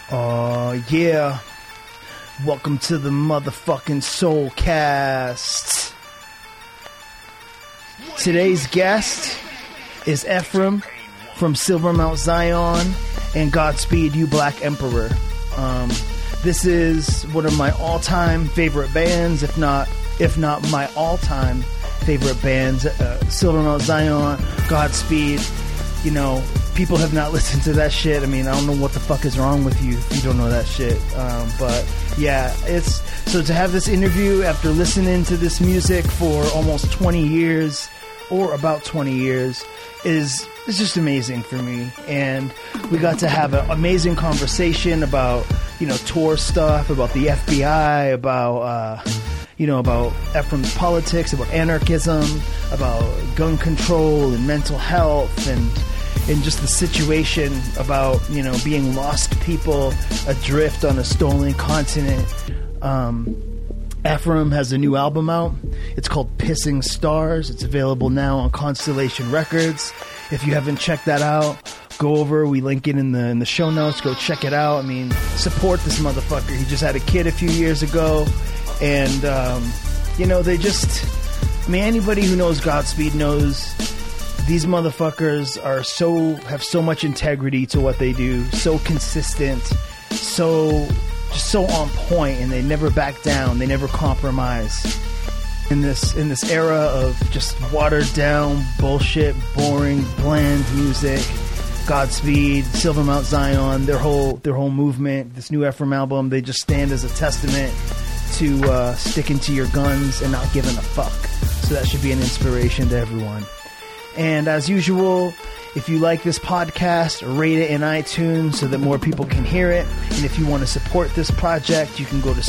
Oh, yeah. Welcome to the motherfucking Soulcast. Today's guest is Ephraim from Silver Mount Zion and Godspeed You Black Emperor. This is one of my all-time favorite bands, if not my all-time favorite bands. Silver Mount Zion, Godspeed. You know, people have not listened to that shit. I mean, I don't know what the fuck is wrong with you if you don't know that shit. But yeah, so to have this interview after listening to this music for almost 20 years, or about 20 years, is just amazing for me. And we got to have an amazing conversation about, tour stuff, about the FBI, about Ephraim's politics, about anarchism, about gun control and mental health, and just the situation about, being lost people adrift on a stolen continent. Ephraim has a new album out. It's called Pissing Stars. It's available now on Constellation Records. If you haven't checked that out, go over. We link it in the show notes. Go check it out. I mean, support this motherfucker. He just had a kid a few years ago. And, anybody who knows Godspeed knows these motherfuckers have so much integrity to what they do, so consistent, so on point, and they never back down, they never compromise. In this era of just watered down bullshit, boring, bland music, Godspeed, Silver Mount Zion, their whole movement, this new Ephraim album, they just stand as a testament to sticking to your guns and not giving a fuck. So that should be an inspiration to everyone. And as usual, if you like this podcast, rate it in iTunes so that more people can hear it. And if you want to support this project, you can go to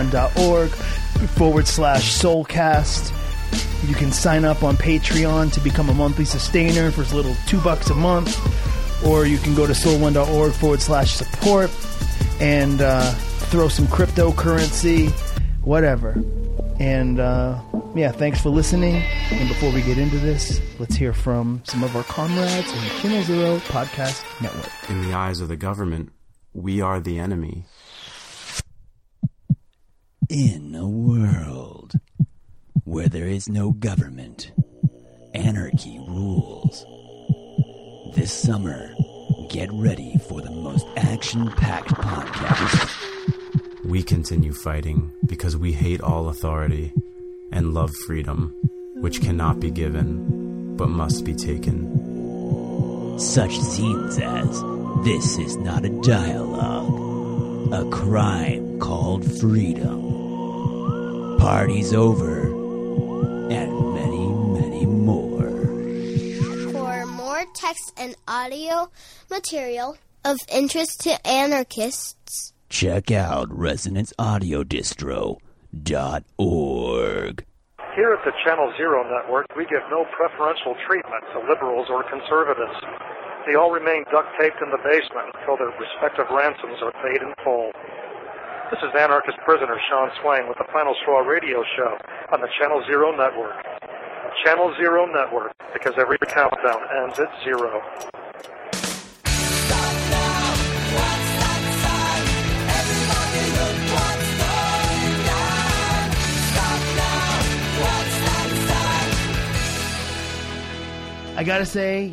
soul1.org/soulcast. You can sign up on Patreon to become a monthly sustainer for as little $2 a month. Or you can go to soul1.org/support and throw some cryptocurrency, whatever. And thanks for listening. And before we get into this, let's hear from some of our comrades in the Channel Zero Podcast Network. In the eyes of the government, we are the enemy. In a world where there is no government, anarchy rules. This summer, get ready for the most action-packed podcast. We continue fighting because we hate all authority and love freedom, which cannot be given, but must be taken. Such scenes as, "This is not a dialogue," "A crime called freedom," "Party's over," and many, many more. For more text and audio material of interest to anarchists, check out ResonanceAudioDistro.org. Here at the Channel Zero Network, we give no preferential treatment to liberals or conservatives. They all remain duct-taped in the basement until their respective ransoms are paid in full. This is anarchist prisoner Sean Swain with the Final Straw Radio Show on the Channel Zero Network. Channel Zero Network, because every countdown ends at zero. I gotta say,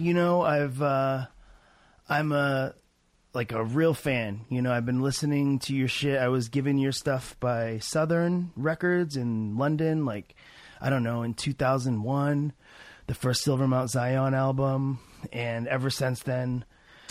I'm a real fan. I've been listening to your shit. I was given your stuff by Southern Records in London, in 2001, the first Silver Mount Zion album. And ever since then,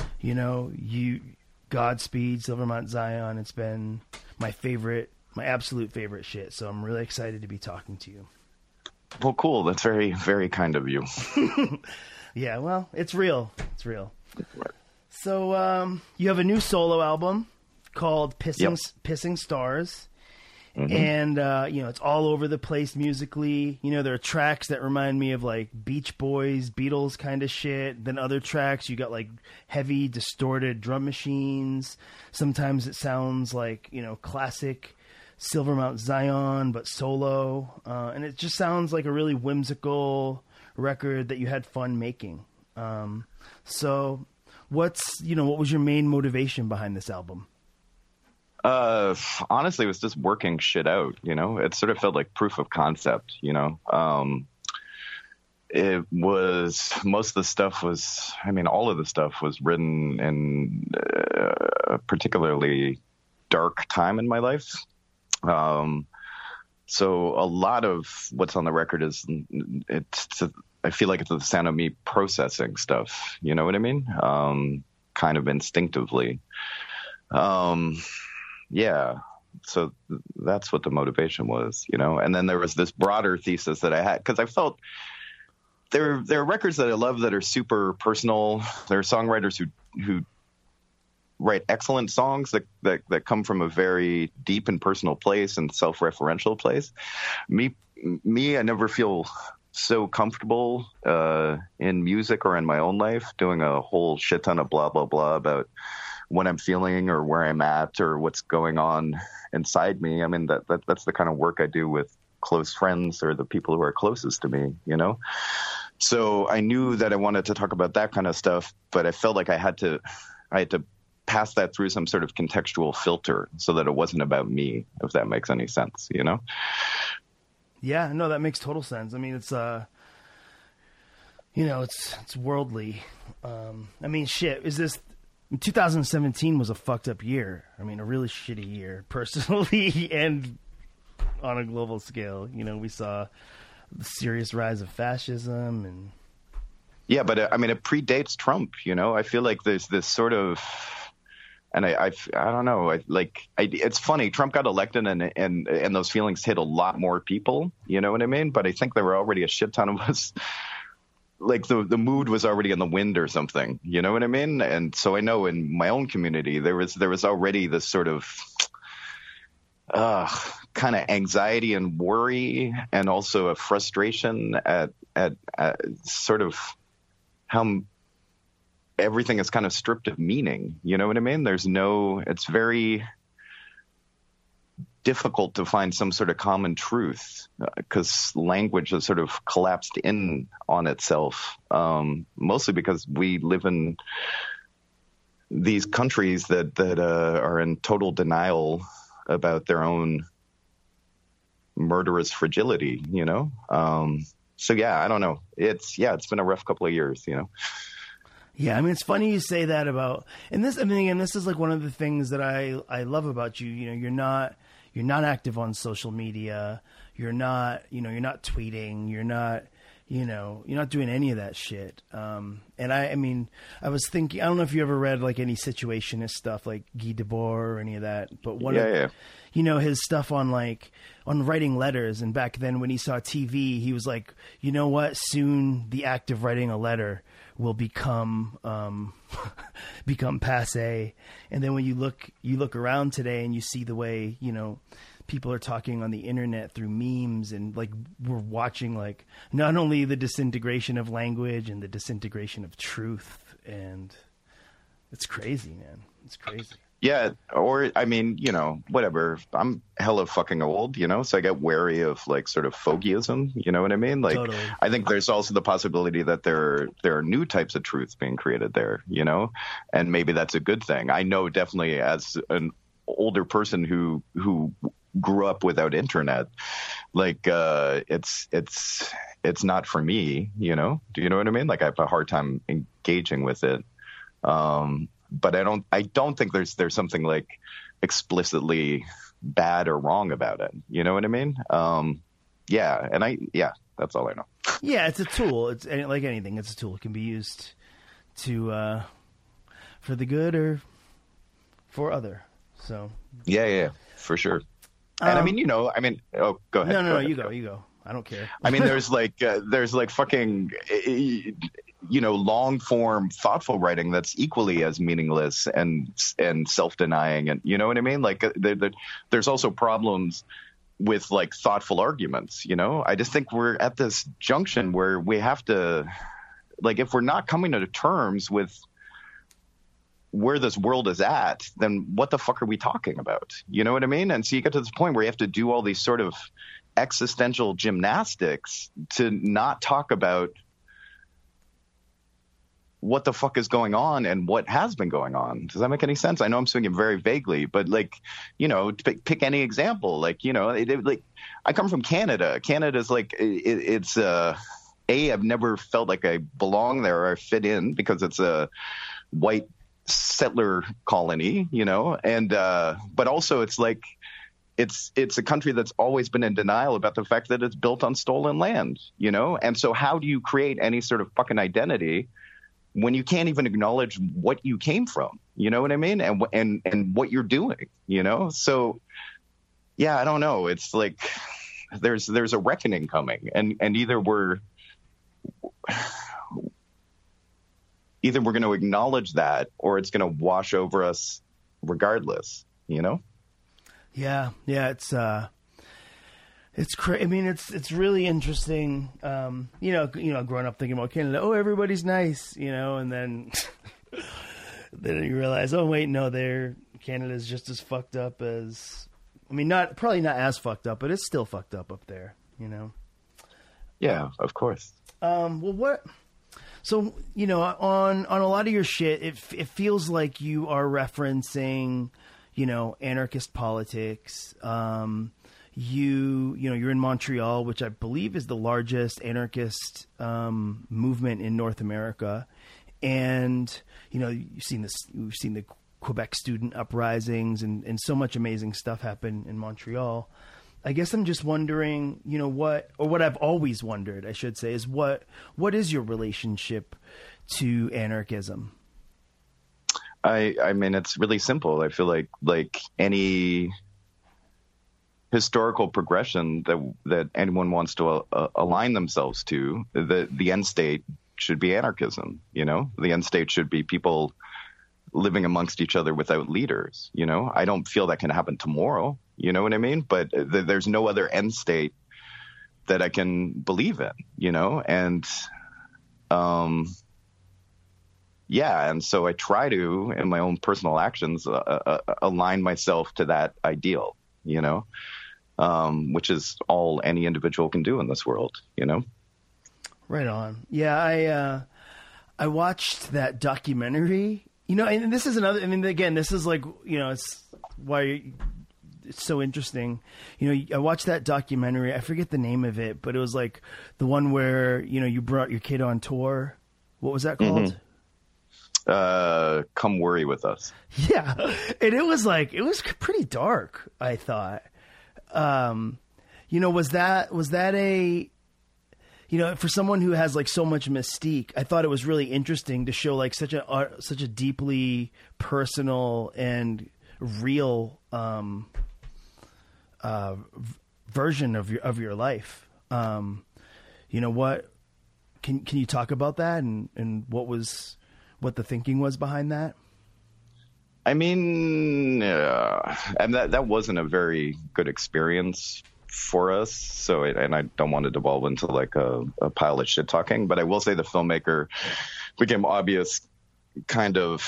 Godspeed, Silver Mount Zion, it's been my absolute favorite shit. So I'm really excited to be talking to you. Well, cool. That's very, very kind of you. Yeah, well, it's real. It's real. So you have a new solo album called Pissing Stars. Mm-hmm. And, it's all over the place musically. There are tracks that remind me of Beach Boys, Beatles kind of shit. Then other tracks, you got heavy, distorted drum machines. Sometimes it sounds like, classic Silver Mount Zion, but solo. And it just sounds like a really whimsical record that you had fun making. So what was your main motivation behind this album? Honestly, it was just working shit out, you know? It sort of felt like proof of concept, you know? It was, most of the stuff was, I mean, all of the stuff was written in a particularly dark time in my life. So a lot of what's on the record is, I feel like it's the sound of me processing stuff, you know what I mean? Kind of instinctively. Yeah. So that's what the motivation was, you know? And then there was this broader thesis that I had, because I felt there are records that I love that are super personal. There are songwriters who write excellent songs that come from a very deep and personal place and self-referential place. Me, I never feel so comfortable in music or in my own life doing a whole shit ton of blah, blah, blah about what I'm feeling or where I'm at or what's going on inside me. I mean, that's the kind of work I do with close friends or the people who are closest to me, you know? So I knew that I wanted to talk about that kind of stuff, but I felt like I had to pass that through some sort of contextual filter so that it wasn't about me, if that makes any sense, you know? Yeah, no, that makes total sense. I mean, it's, you know, it's worldly. I mean, shit, 2017 was a fucked up year. I mean, a really shitty year, personally and on a global scale. You know, we saw the serious rise of fascism and... Yeah, but I mean, it predates Trump, you know? I feel like there's this sort of... And I don't know, it's funny, Trump got elected and those feelings hit a lot more people, you know what I mean? But I think there were already a shit ton of us... Like the mood was already in the wind or something, you know what I mean? And so I know in my own community, there was already this sort of kind of anxiety and worry and also a frustration at sort of how everything is kind of stripped of meaning. You know what I mean? It's very difficult to find some sort of common truth because language has sort of collapsed in on itself, mostly because we live in these countries that are in total denial about their own murderous fragility, you know? So yeah, I don't know. It's been a rough couple of years, you know? Yeah, I mean, it's funny you say that about, and this, I mean, again, this is like one of the things that I love about you. You know, you're not active on social media. You're not tweeting. You're not doing any of that shit. And I mean, I was thinking, I don't know if you ever read like any situationist stuff like Guy Debord or any of that, but you know, his stuff on writing letters. And back then when he saw TV, he was like, you know what, soon the act of writing a letter will become passé. And then when you look around today and you see the way, you know, people are talking on the internet through memes, and like we're watching like not only the disintegration of language and the disintegration of truth, and it's crazy, man. It's crazy. Yeah, or I mean, you know, whatever. I'm hella fucking old, you know, so I get wary of like sort of folkism, you know what I mean? Like, totally. I think there's also the possibility that there are new types of truths being created there, you know, and maybe that's a good thing. I know definitely as an older person who grew up without internet, like it's not for me, you know. Do you know what I mean? Like I have a hard time engaging with it. But I don't think there's something like explicitly bad or wrong about it. You know what I mean? That's all I know. Yeah, it's a tool. It's like anything. It's a tool. It can be used to for the good or for other. So yeah, for sure. And I mean, you know, oh, go ahead. No, you go. I don't care. I mean, there's like fucking, you know, long form thoughtful writing that's equally as meaningless and self-denying. And you know what I mean? Like there's also problems with like thoughtful arguments, you know. I just think we're at this junction where we have to, like, if we're not coming to terms with where this world is at, then what the fuck are we talking about? You know what I mean? And so you get to this point where you have to do all these sort of existential gymnastics to not talk about what the fuck is going on and what has been going on. Does that make any sense? I know I'm speaking very vaguely, but like, you know, pick any example. Like, you know, like I come from Canada. Canada's like, I've never felt like I belong there or I fit in because it's a white settler colony, you know, and but also it's like it's a country that's always been in denial about the fact that it's built on stolen land, you know, and so how do you create any sort of fucking identity when you can't even acknowledge what you came from, you know what I mean, and what you're doing, you know? So yeah, I don't know. It's like there's a reckoning coming, and either we're going to acknowledge that or it's going to wash over us regardless, you know? Yeah. It's I mean, it's really interesting. You know, growing up thinking about Canada, oh, everybody's nice, you know, and then then you realize, oh wait, no, Canada's just as fucked up as, I mean, probably not as fucked up, but it's still fucked up there, you know? Yeah, of course. So, you know, on a lot of your shit, it feels like you are referencing, you know, anarchist politics. You're in Montreal, which I believe is the largest anarchist movement in North America. And, you know, we've seen the Quebec student uprisings and so much amazing stuff happen in Montreal. I guess I'm just wondering, you know, what I've always wondered, I should say, is what is your relationship to anarchism? I mean, it's really simple. I feel like any historical progression that anyone wants to align themselves to, the end state should be anarchism. You know, the end state should be people living amongst each other without leaders. You know, I don't feel that can happen tomorrow. You know what I mean? But there's no other end state that I can believe in, you know? And, yeah. And so I try to, in my own personal actions, align myself to that ideal, you know, which is all any individual can do in this world, you know? Right on. Yeah. I watched that documentary, you know, and this is another, I mean, again, this is like, you know, it's why it's so interesting. You know, I watched that documentary. I forget the name of it, but it was like the one where, you know, you brought your kid on tour. What was that called? Come Worry With Us. Yeah. And it was pretty dark, I thought. You know, was that a, you know, for someone who has like so much mystique, I thought it was really interesting to show like such a deeply personal and real, version of your life. You know, what can you talk about that and what the thinking was behind that? I mean, and that wasn't a very good experience for us. So, and I don't want to devolve into like a pile of shit talking, but I will say the filmmaker became obvious kind of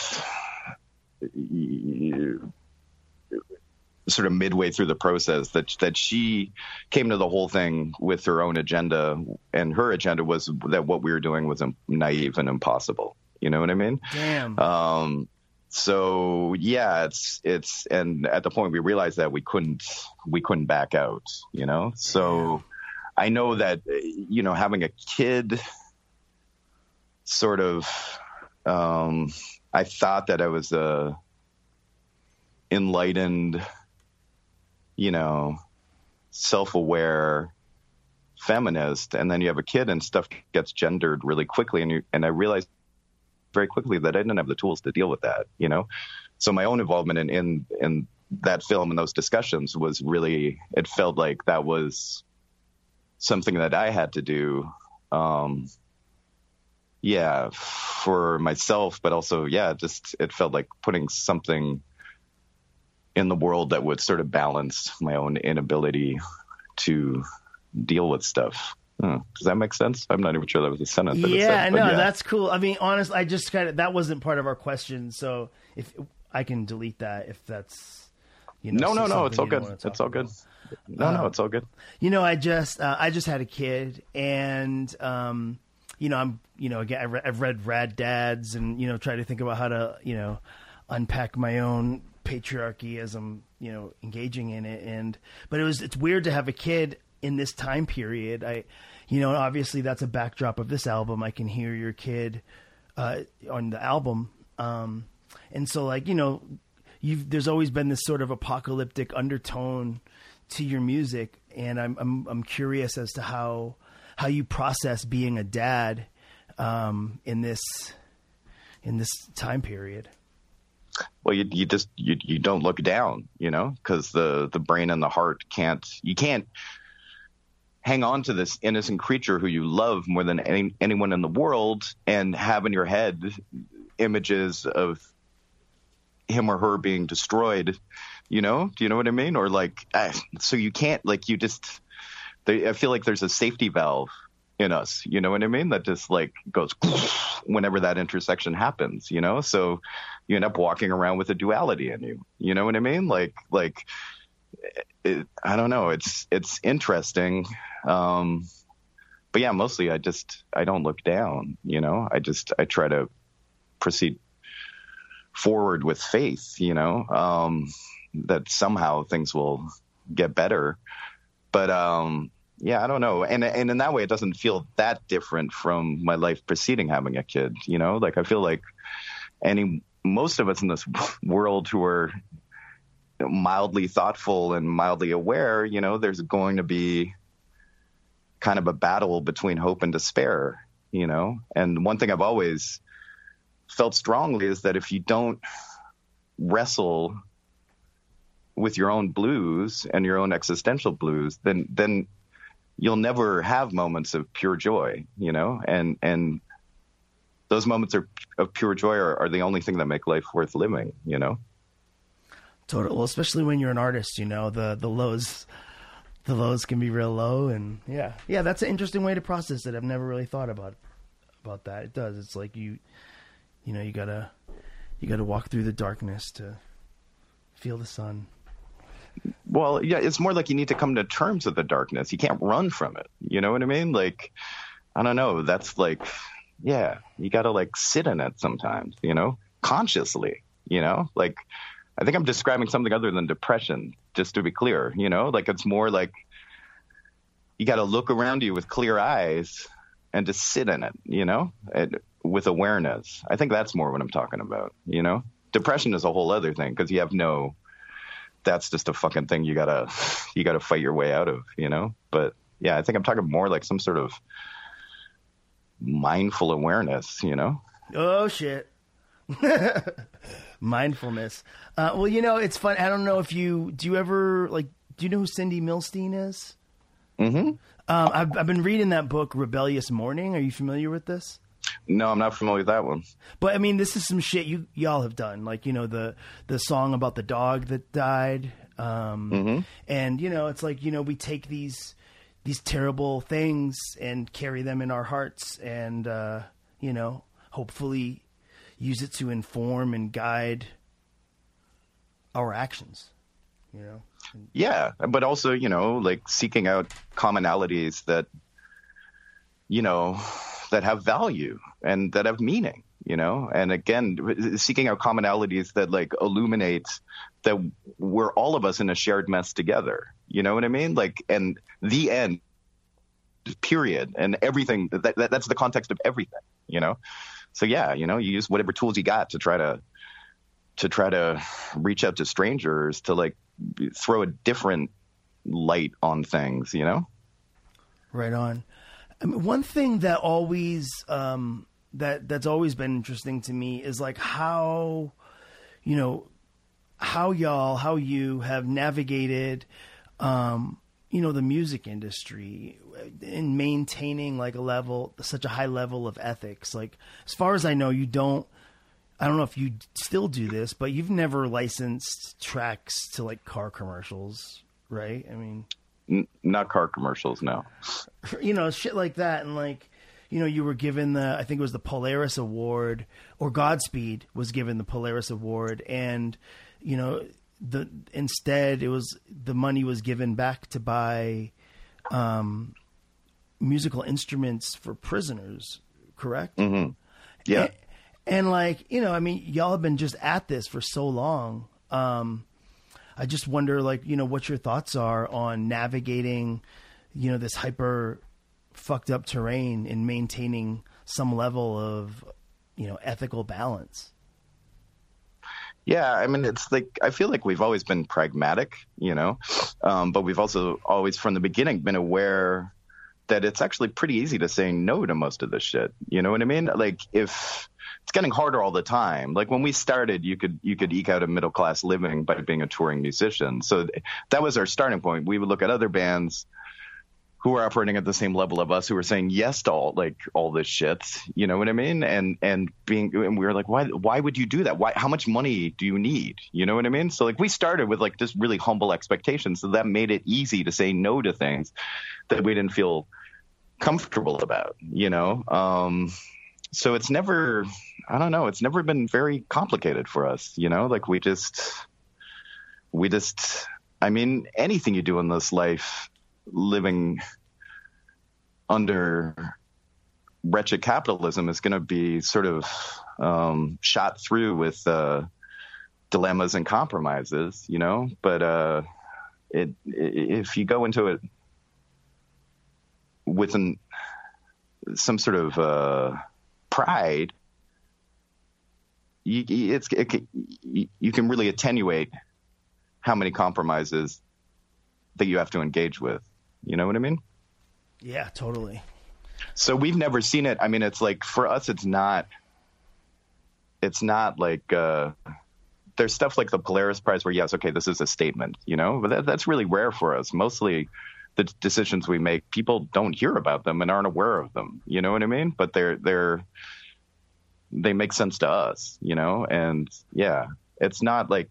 sort of midway through the process that she came to the whole thing with her own agenda, and her agenda was that what we were doing was naive and impossible. You know what I mean? Damn. So yeah, it's, and at the point we realized that we couldn't back out, you know? So I know that, you know, having a kid sort of, I thought that I was a enlightened, you know, self-aware feminist, and then you have a kid and stuff gets gendered really quickly, and I realized very quickly that I didn't have the tools to deal with that, you know? So my own involvement in that film and those discussions was really, it felt like that was something that I had to do, yeah, for myself, but also, yeah, just, it felt like putting something in the world that would sort of balance my own inability to deal with stuff. Does that make sense? I'm not even sure that was a sentence. Yeah, no, yeah. That's cool. I mean, honestly, I just that wasn't part of our question. So if I can delete that, if that's, you know, no, it's all good. It's all good. No, it's all good. You know, I just had a kid, and again, I've read Rad Dads and, try to think about how to, unpack my own patriarchy as I'm, engaging in it. But it's weird to have a kid in this time period. Obviously that's a backdrop of this album. I can hear your kid, on the album. And so there's always been this sort of apocalyptic undertone to your music. And I'm curious as to how you process being a dad, in this time period. Well, you don't look down, because the brain and the heart you can't hang on to this innocent creature who you love more than anyone in the world and have in your head images of him or her being destroyed, do you know what I mean? Or so you can't, I feel like there's a safety valve in us, you know what I mean? That just goes whenever that intersection happens, so you end up walking around with a duality in you, you know what I mean? I don't know. It's interesting. But yeah, mostly I don't look down, I try to proceed forward with faith, that somehow things will get better. But, yeah, I don't know. And in that way, it doesn't feel that different from my life preceding having a kid, I feel like most of us in this world who are mildly thoughtful and mildly aware, there's going to be kind of a battle between hope and despair, and one thing I've always felt strongly is that if you don't wrestle with your own blues and your own existential blues, then you'll never have moments of pure joy, and those moments of pure joy are the only thing that make life worth living, Totally. Well, especially when you're an artist, the lows can be real low, and yeah, that's an interesting way to process it. I've never really thought about that. It does. It's like you gotta walk through the darkness to feel the sun. Well, yeah, it's more like you need to come to terms with the darkness. You can't run from it. You know what I mean? I don't know. That's you gotta sit in it sometimes, consciously, I think I'm describing something other than depression, just to be clear, it's more like you got to look around you with clear eyes and just sit in it, with awareness. I think that's more what I'm talking about, Depression is a whole other thing because you have that's just a fucking thing you gotta fight your way out of, But yeah, I think I'm talking more like some sort of mindful awareness, Oh, shit. Mindfulness. Well, it's fun. I don't know if do you ever do you know who Cindy Milstein is? Mm-hmm. I've been reading that book, Rebellious Morning. Are you familiar with this? No, I'm not familiar with that one. But I mean, this is some shit y'all have done. The song about the dog that died. Mm-hmm. And it's we take these terrible things and carry them in our hearts and, hopefully use it to inform and guide our actions, Yeah, but also, seeking out commonalities that, that have value and that have meaning, and again, seeking out commonalities that illuminate that we're all of us in a shared mess together. You know what I mean? And the end, period, and everything that's the context of everything, So yeah, you use whatever tools you got to try to reach out to strangers to throw a different light on things, Right on. I mean, one thing that always that's always been interesting to me is how you have navigated the music industry in maintaining such a high level of ethics. As far as I know, I don't know if you still do this, but you've never licensed tracks to car commercials, right? I mean, not car commercials. No, shit like that. And you were given I think it was the Polaris Award, or Godspeed was given the Polaris Award. And, instead it was the money was given back to buy musical instruments for prisoners correct? Mm-hmm. Yeah. And like, you know, I mean, y'all have been just at this for so long. I just wonder, like, you know, what your thoughts are on navigating, you know, this hyper fucked up terrain and maintaining some level of, you know, ethical balance. Yeah, I mean, it's like, I feel like we've always been pragmatic, you know, but we've also always from the beginning been aware that it's actually pretty easy to say no to most of this shit. You know what I mean? Like, if it's getting harder all the time, like when we started, you could eke out a middle class living by being a touring musician. So that was our starting point. We would look at other bands who were operating at the same level of us, who were saying yes to all this shit, you know what I mean? And we were like, why would you do that? How much money do you need? You know what I mean? So like we started with like just really humble expectations. So that made it easy to say no to things that we didn't feel comfortable about, you know? So it's never, I don't know, it's never been very complicated for us, you know? Like we just, I mean, anything you do in this life, living under wretched capitalism is going to be sort of shot through with dilemmas and compromises, you know. But if you go into it with some sort of pride, you can really attenuate how many compromises that you have to engage with. You know what I mean? Yeah, totally. So we've never seen it. I mean, it's like for us, it's not like there's stuff like the Polaris Prize where, yes, okay, this is a statement, you know, but that's really rare for us. Mostly the decisions we make, people don't hear about them and aren't aware of them. You know what I mean? But they make sense to us, you know? And yeah, it's not like,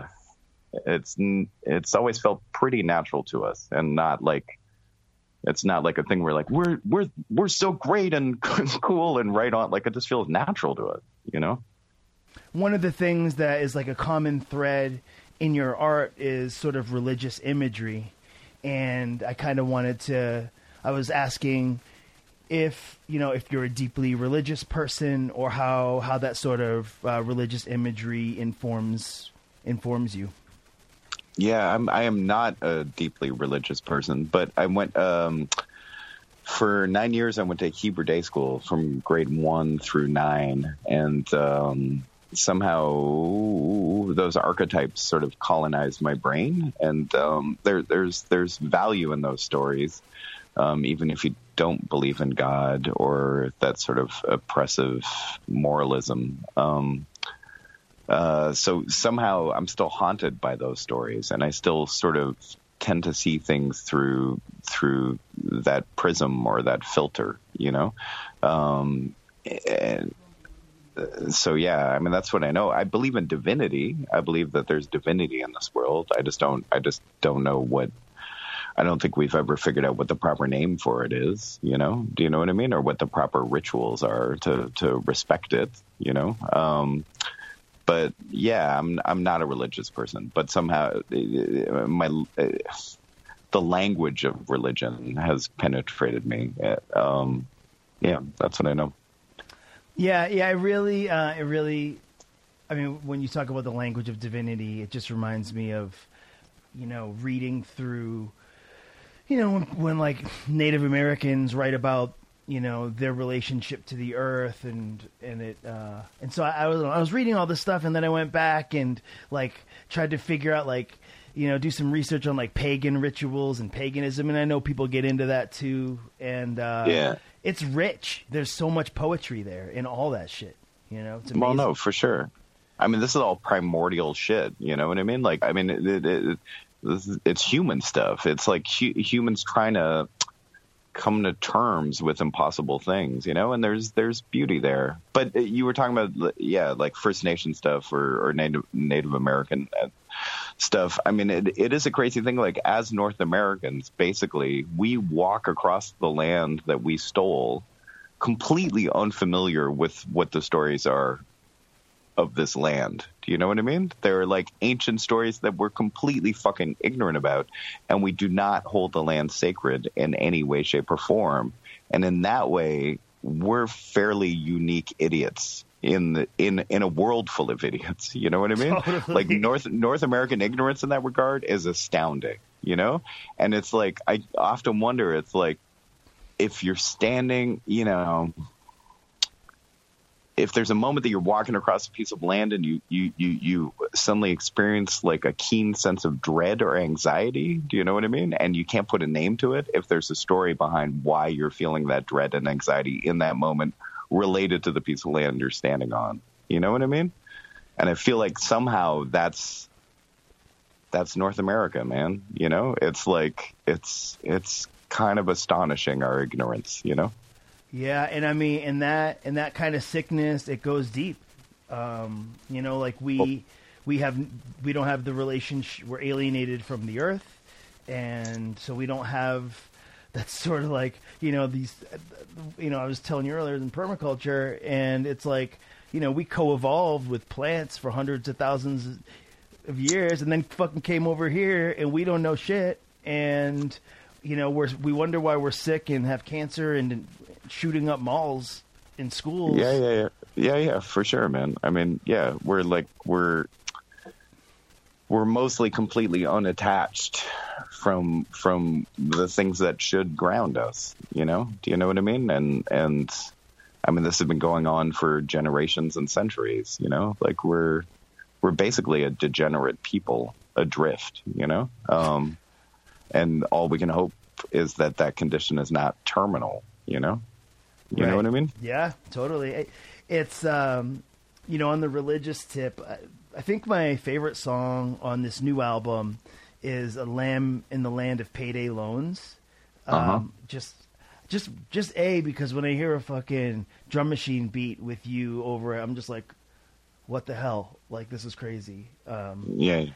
it's always felt pretty natural to us, and it's not like a thing where like we're so great and cool and right on. Like it just feels natural to us, you know. One of the things that is like a common thread in your art is sort of religious imagery, and I kind of I was asking if you're a deeply religious person, or how that sort of religious imagery informs you. Yeah, I am not a deeply religious person, but I went for 9 years. I went to Hebrew day school from grade 1 through 9, and somehow those archetypes sort of colonized my brain. And there's value in those stories, even if you don't believe in God or that sort of oppressive moralism. So somehow I'm still haunted by those stories, and I still sort of tend to see things through that prism or that filter, you know? And so, yeah, I mean, that's what I know. I believe in divinity. I believe that there's divinity in this world. I just don't know I don't think we've ever figured out what the proper name for it is, you know? Do you know what I mean? Or what the proper rituals are to respect it, you know? But yeah, I'm not a religious person, but somehow the language of religion has penetrated me. Yeah, that's what I know. Yeah, it really, I mean, when you talk about the language of divinity, it just reminds me of, you know, reading through, you know, when like Native Americans write about, you know, their relationship to the earth and so I was reading all this stuff, and then I went back and like tried to figure out, like, you know, do some research on like pagan rituals and paganism, and I know people get into that too, and yeah, it's rich. There's so much poetry there in all that shit, you know. It's amazing. Well, no, for sure. I mean, this is all primordial shit, you know what I mean? Like, I mean, it's human stuff. It's like humans trying to come to terms with impossible things, you know, and there's beauty there. But you were talking about, yeah, like First Nation stuff or Native American stuff. I mean, it is a crazy thing. Like, as North Americans, basically, we walk across the land that we stole completely unfamiliar with what the stories are of this land. Do you know what I mean? They're like ancient stories that we're completely fucking ignorant about, and we do not hold the land sacred in any way, shape, or form. And in that way, we're fairly unique idiots in a world full of idiots. You know what I mean? Totally. Like North American ignorance in that regard is astounding, you know? And it's like, I often wonder, it's like, if you're standing, you know, if there's a moment that you're walking across a piece of land and you suddenly experience like a keen sense of dread or anxiety, do you know what I mean? And you can't put a name to it. If there's a story behind why you're feeling that dread and anxiety in that moment related to the piece of land you're standing on, you know what I mean? And I feel like somehow that's North America, man. You know, it's like, it's kind of astonishing, our ignorance, you know? Yeah, and I mean, in that kind of sickness, it goes deep. You know, like we don't have the relationship. We're alienated from the earth, and so we don't have. That's sort of like, you know, these. You know, I was telling you earlier in permaculture, and it's like, you know, we co-evolved with plants for hundreds of thousands of years, and then fucking came over here, and we don't know shit, and you know, we wonder why we're sick and have cancer and shooting up malls in schools. Yeah, for sure, man. I mean, yeah, we're mostly completely unattached from the things that should ground us, you know? Do you know what I mean? And I mean, this has been going on for generations and centuries, you know? Like we're basically a degenerate people adrift, you know? And all we can hope is that condition is not terminal, you know? You know what I mean? Yeah, totally. It's, you know, on the religious tip, I think my favorite song on this new album is "A Lamb in the Land of Payday Loans." Just because when I hear a fucking drum machine beat with you over it, I'm just like, what the hell? Like, this is crazy. Yeah.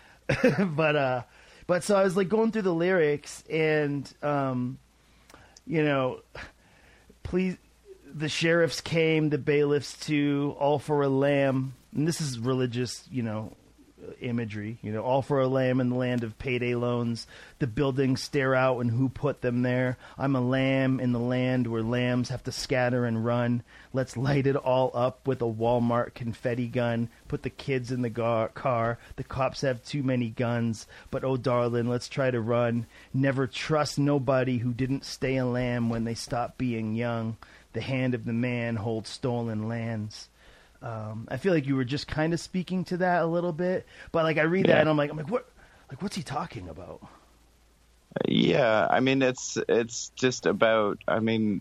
But so I was like going through the lyrics and, you know, please, the sheriffs came, the bailiffs too, all for a lamb. And this is religious, you know, imagery, you know, all for a lamb in the land of payday loans. The buildings stare out and who put them there. I'm a lamb in the land where lambs have to scatter and run. Let's light it all up with a Walmart confetti gun. Put the kids in the car. The cops have too many guns. But oh darling, let's try to run. Never trust nobody who didn't stay a lamb when they stopped being young. The hand of the man holds stolen lands. I feel like you were just kind of speaking to that a little bit, but like I read that and I'm like, what? Like, what's he talking about? Yeah, I mean, it's just about. I mean,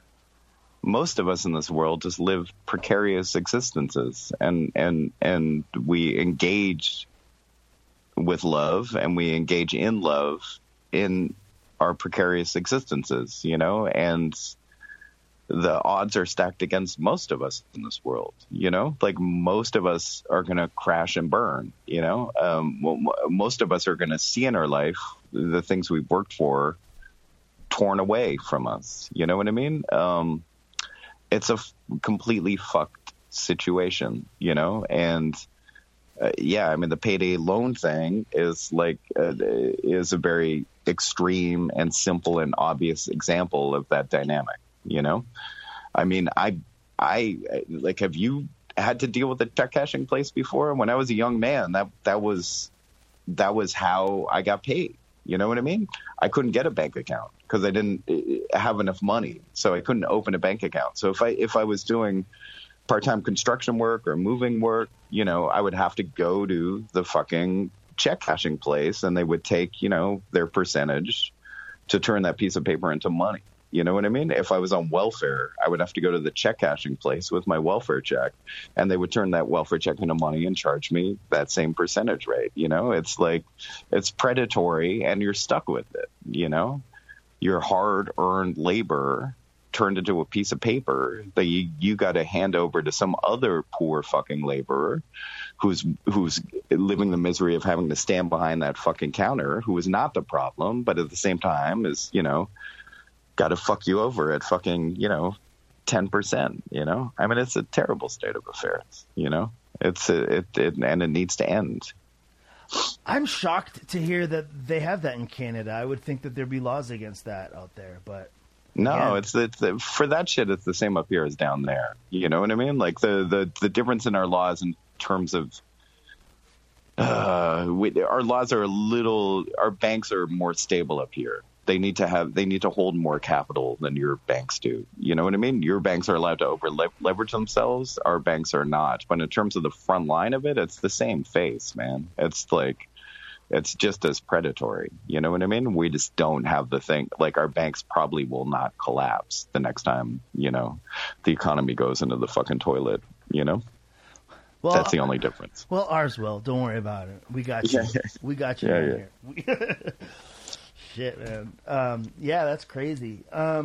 most of us in this world just live precarious existences, and we engage with love, and we engage in love in our precarious existences, you know, and the odds are stacked against most of us in this world, you know, like most of us are going to crash and burn, you know, most of us are going to see in our life the things we've worked for torn away from us. You know what I mean? It's a completely fucked situation, you know, and yeah, I mean, the payday loan thing is like, is a very extreme and simple and obvious example of that dynamic. You know, I mean, I like, have you had to deal with a check cashing place before? When I was a young man, that was how I got paid. You know what I mean? I couldn't get a bank account because I didn't have enough money, so I couldn't open a bank account. So if I was doing part-time construction work or moving work, you know, I would have to go to the fucking check cashing place, and they would take, you know, their percentage to turn that piece of paper into money. You know what I mean? If I was on welfare, I would have to go to the check cashing place with my welfare check, and they would turn that welfare check into money and charge me that same percentage rate. You know, it's like, it's predatory, and you're stuck with it. You know, your hard-earned labor turned into a piece of paper that you got to hand over to some other poor fucking laborer who's living the misery of having to stand behind that fucking counter, who is not the problem, but at the same time is, you know, got to fuck you over at fucking, you know, 10%, you know? I mean, it's a terrible state of affairs, you know? And it needs to end. I'm shocked to hear that they have that in Canada. I would think that there'd be laws against that out there, but No, it's for that shit. It's the same up here as down there. You know what I mean? Like the difference in our laws in terms of our laws are our banks are more stable up here. They need to hold more capital than your banks do. You know what I mean? Your banks are allowed to over leverage themselves. Our banks are not. But in terms of the front line of it, it's the same face, man. It's like, it's just as predatory. You know what I mean? We just don't have the thing. Like, our banks probably will not collapse the next time, you know, the economy goes into the fucking toilet, you know? Well, that's the only difference. Well, ours will. Don't worry about it. We got you. Yeah. We got you here. Shit, man. Yeah, that's crazy.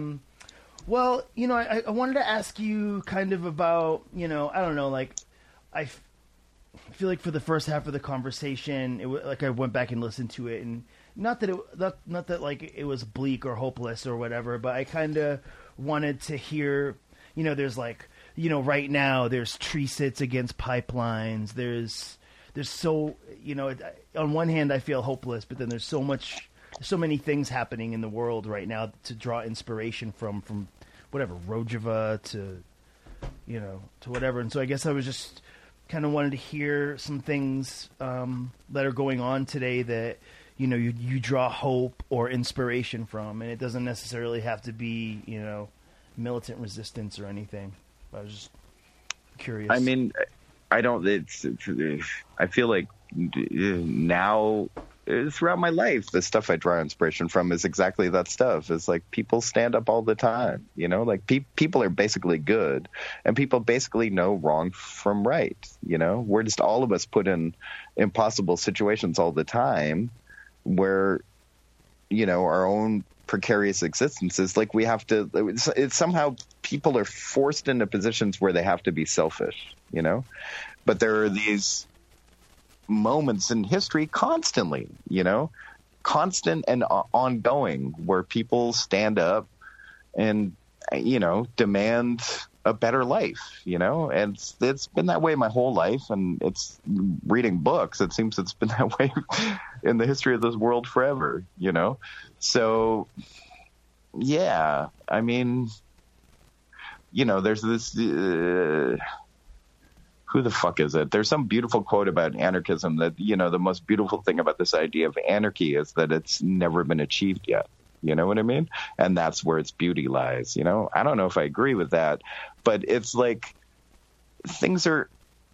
Well, you know, I wanted to ask you kind of about, you know, I don't know, like, I feel like for the first half of the conversation, like I went back and listened to it, and not that like it was bleak or hopeless or whatever, but I kind of wanted to hear, you know, there's like, you know, right now there's tree sits against pipelines. There's so, you know, on one hand I feel hopeless, but then there's so many things happening in the world right now to draw inspiration from whatever, Rojava to, you know, to whatever. And so I guess I was just kind of wanted to hear some things that are going on today that, you know, you draw hope or inspiration from, and it doesn't necessarily have to be, you know, militant resistance or anything. I was just curious. I mean, I feel like now, throughout my life, the stuff I draw inspiration from is exactly that stuff. It's like people stand up all the time, you know, like people are basically good, and people basically know wrong from right. You know, we're just, all of us put in impossible situations all the time where, you know, our own precarious existences, like we have to, it's somehow people are forced into positions where they have to be selfish, you know, but there are these moments in history constantly, you know, constant and ongoing, where people stand up and, you know, demand a better life, you know, and it's been that way my whole life. And it's reading books, it seems it's been that way in the history of this world forever, you know? So yeah, I mean, you know, there's this, who the fuck is it? There's some beautiful quote about anarchism that, you know, the most beautiful thing about this idea of anarchy is that it's never been achieved yet. You know what I mean? And that's where its beauty lies. You know, I don't know if I agree with that, but it's like things are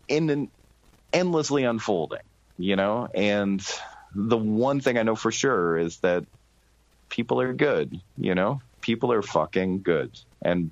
endlessly unfolding, you know? And the one thing I know for sure is that people are good, you know? People are fucking good. And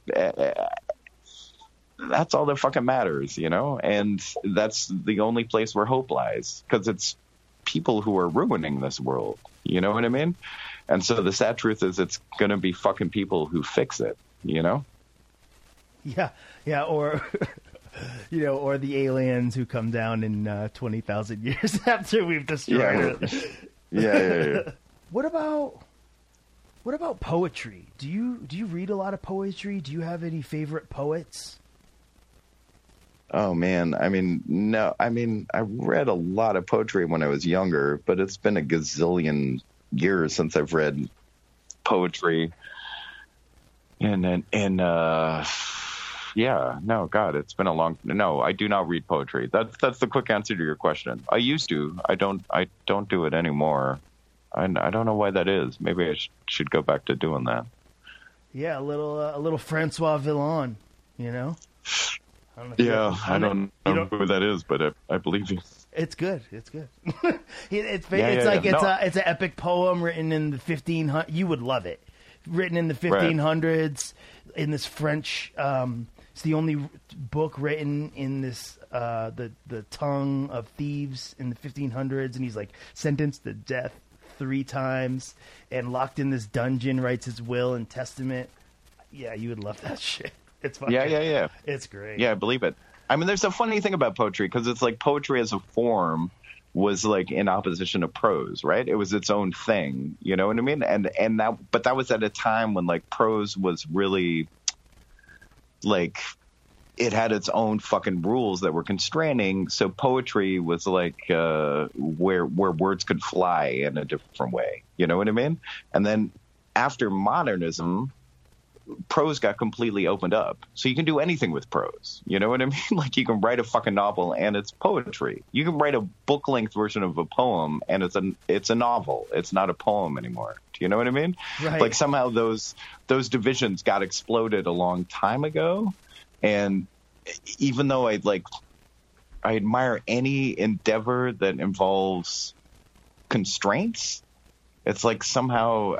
that's all that fucking matters, you know? And that's the only place where hope lies, because it's people who are ruining this world. You know what I mean? And so the sad truth is it's going to be fucking people who fix it, you know? Yeah, or, you know, or the aliens who come down in 20,000 years after we've destroyed it. Yeah. What about poetry? Do you read a lot of poetry? Do you have any favorite poets? Oh, man. I mean, no. I mean, I read a lot of poetry when I was younger, but it's been a gazillion years since I've read poetry. And yeah, no, God, it's been a long. No, I do not read poetry. That's the quick answer to your question. I used to. I don't do it anymore. I don't know why that is. Maybe I should go back to doing that. Yeah, a little Francois Villon, you know. I don't know who that is, but I believe you. It's good. It's an epic poem written in the 1500s. You would love it. Written in the 1500s in this French. It's the only book written in this the tongue of thieves in the 1500s, and he's like sentenced to death 3 times and locked in this dungeon. Writes his will and testament. Yeah, you would love that shit. It's fucking, yeah. It's great. Yeah, I believe it. I mean, there's a funny thing about poetry, because it's like poetry as a form was like in opposition to prose, right? It was its own thing, you know what I mean? And that was at a time when like prose was really like, it had its own fucking rules that were constraining. So poetry was like where words could fly in a different way, you know what I mean? And then after modernism, prose got completely opened up. So you can do anything with prose. You know what I mean? Like, you can write a fucking novel and it's poetry. You can write a book-length version of a poem and it's a novel. It's not a poem anymore. Do you know what I mean? Right. Like, somehow those divisions got exploded a long time ago. And even though I admire any endeavor that involves constraints, it's like somehow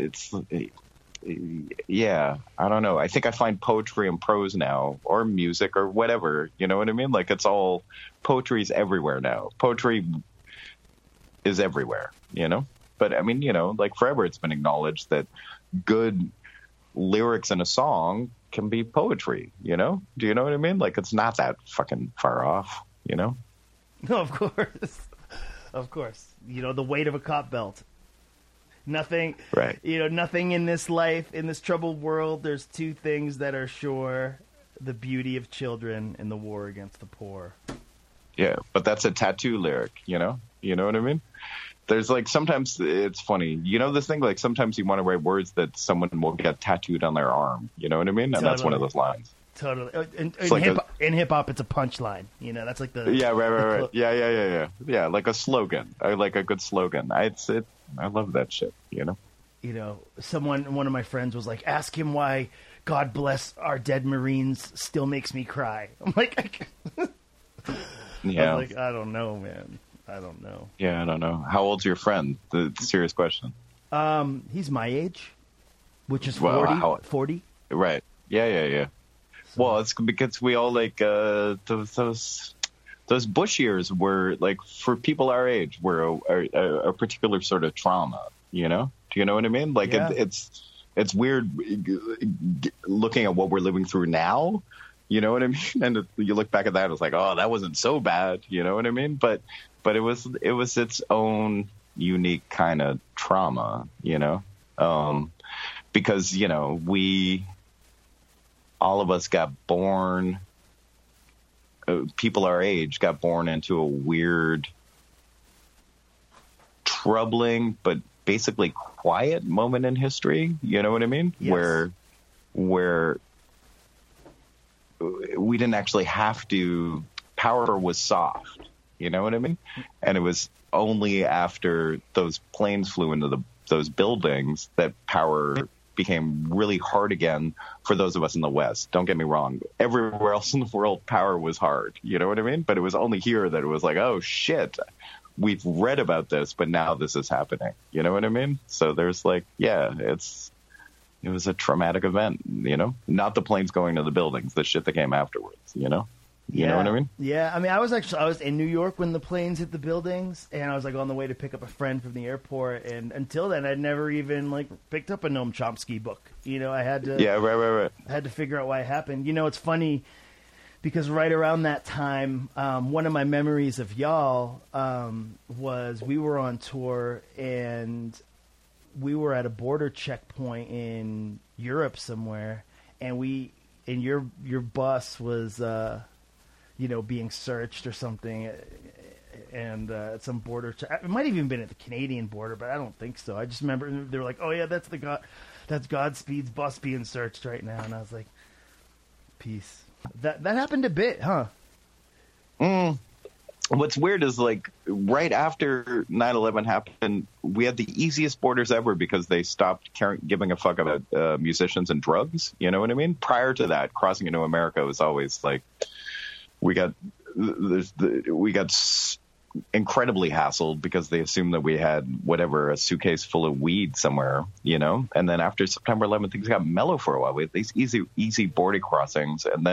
yeah, I don't know. I think I find poetry and prose now, or music or whatever. You know what I mean? Like, it's all, poetry's everywhere now. Poetry is everywhere, you know? But I mean, you know, like, forever it's been acknowledged that good lyrics in a song can be poetry, you know? Do you know what I mean? Like, it's not that fucking far off, you know? No, of course. Of course. You know, the weight of a cop belt. Nothing, right. You know, nothing in this life, in this troubled world, there's two things that are sure: the beauty of children and the war against the poor. Yeah, but that's a tattoo lyric, you know? You know what I mean? There's, like, sometimes it's funny. You know this thing? Like, sometimes you want to write words that someone will get tattooed on their arm. You know what I mean? And Totally. That's one of those lines. Totally. Like in hip-hop, it's a punchline. You know, that's like the... Yeah, right. Yeah. Yeah, like a slogan. I like a good slogan. I love that shit, you know? You know, one of my friends was like, ask him why God bless our dead Marines still makes me cry. I'm like... Yeah. I was like, I don't know, man. I don't know. Yeah, I don't know. How old's your friend? The serious question. He's my age, which is 40. Right. Yeah. So. Well, it's because we all like those Bush years were, like, for people our age, were a particular sort of trauma. You know? Do you know what I mean? Like, yeah. It's weird looking at what we're living through now. You know what I mean? And you look back at that, it's like, oh, that wasn't so bad. You know what I mean? But it was its own unique kind of trauma, you know? Because, you know, all of us got born, people our age got born into a weird, troubling, but basically quiet moment in history. You know what I mean? Yes. Where we didn't actually have to, power was soft. You know what I mean? And it was only after those planes flew into those buildings that power became really hard again for those of us in the West. Don't get me wrong. Everywhere else in the world, power was hard. You know what I mean? But it was only here that it was like, oh, shit, we've read about this, but now this is happening. You know what I mean? So there's like, yeah, it was a traumatic event, you know? Not the planes going to the buildings, the shit that came afterwards, you know? You know what I mean? Yeah, I mean, I was in New York when the planes hit the buildings, and I was like on the way to pick up a friend from the airport, and until then, I'd never even like picked up a Noam Chomsky book. You know, I had to right. I had to figure out why it happened. You know, it's funny because right around that time, one of my memories of y'all was we were on tour and we were at a border checkpoint in Europe somewhere, and your bus was. You know, being searched or something, and at some border. It might have even been at the Canadian border, but I don't think so. I just remember they were like, "Oh yeah, that's Godspeed's bus being searched right now," and I was like, "Peace." That happened a bit, huh? What's weird is, like, right after 9/11 happened, we had the easiest borders ever because they stopped giving a fuck about musicians and drugs. You know what I mean? Prior to that, crossing into America was always like. We got incredibly hassled because they assumed that we had a suitcase full of weed somewhere, you know. And then after September 11th, things got mellow for a while. We had these easy border crossings, and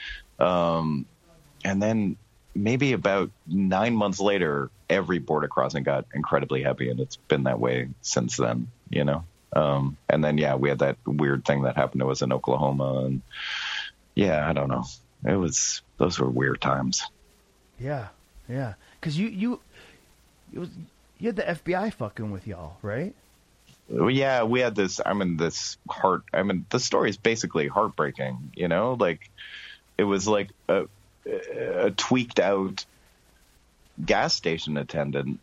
then maybe about 9 months later, every border crossing got incredibly heavy, and it's been that way since then, you know. And then we had that weird thing that happened to us in Oklahoma, and I don't know. Those were weird times. Yeah. Because you had the FBI fucking with y'all, right? Yeah, we had this. The story is basically heartbreaking. You know, like it was like a tweaked out gas station attendant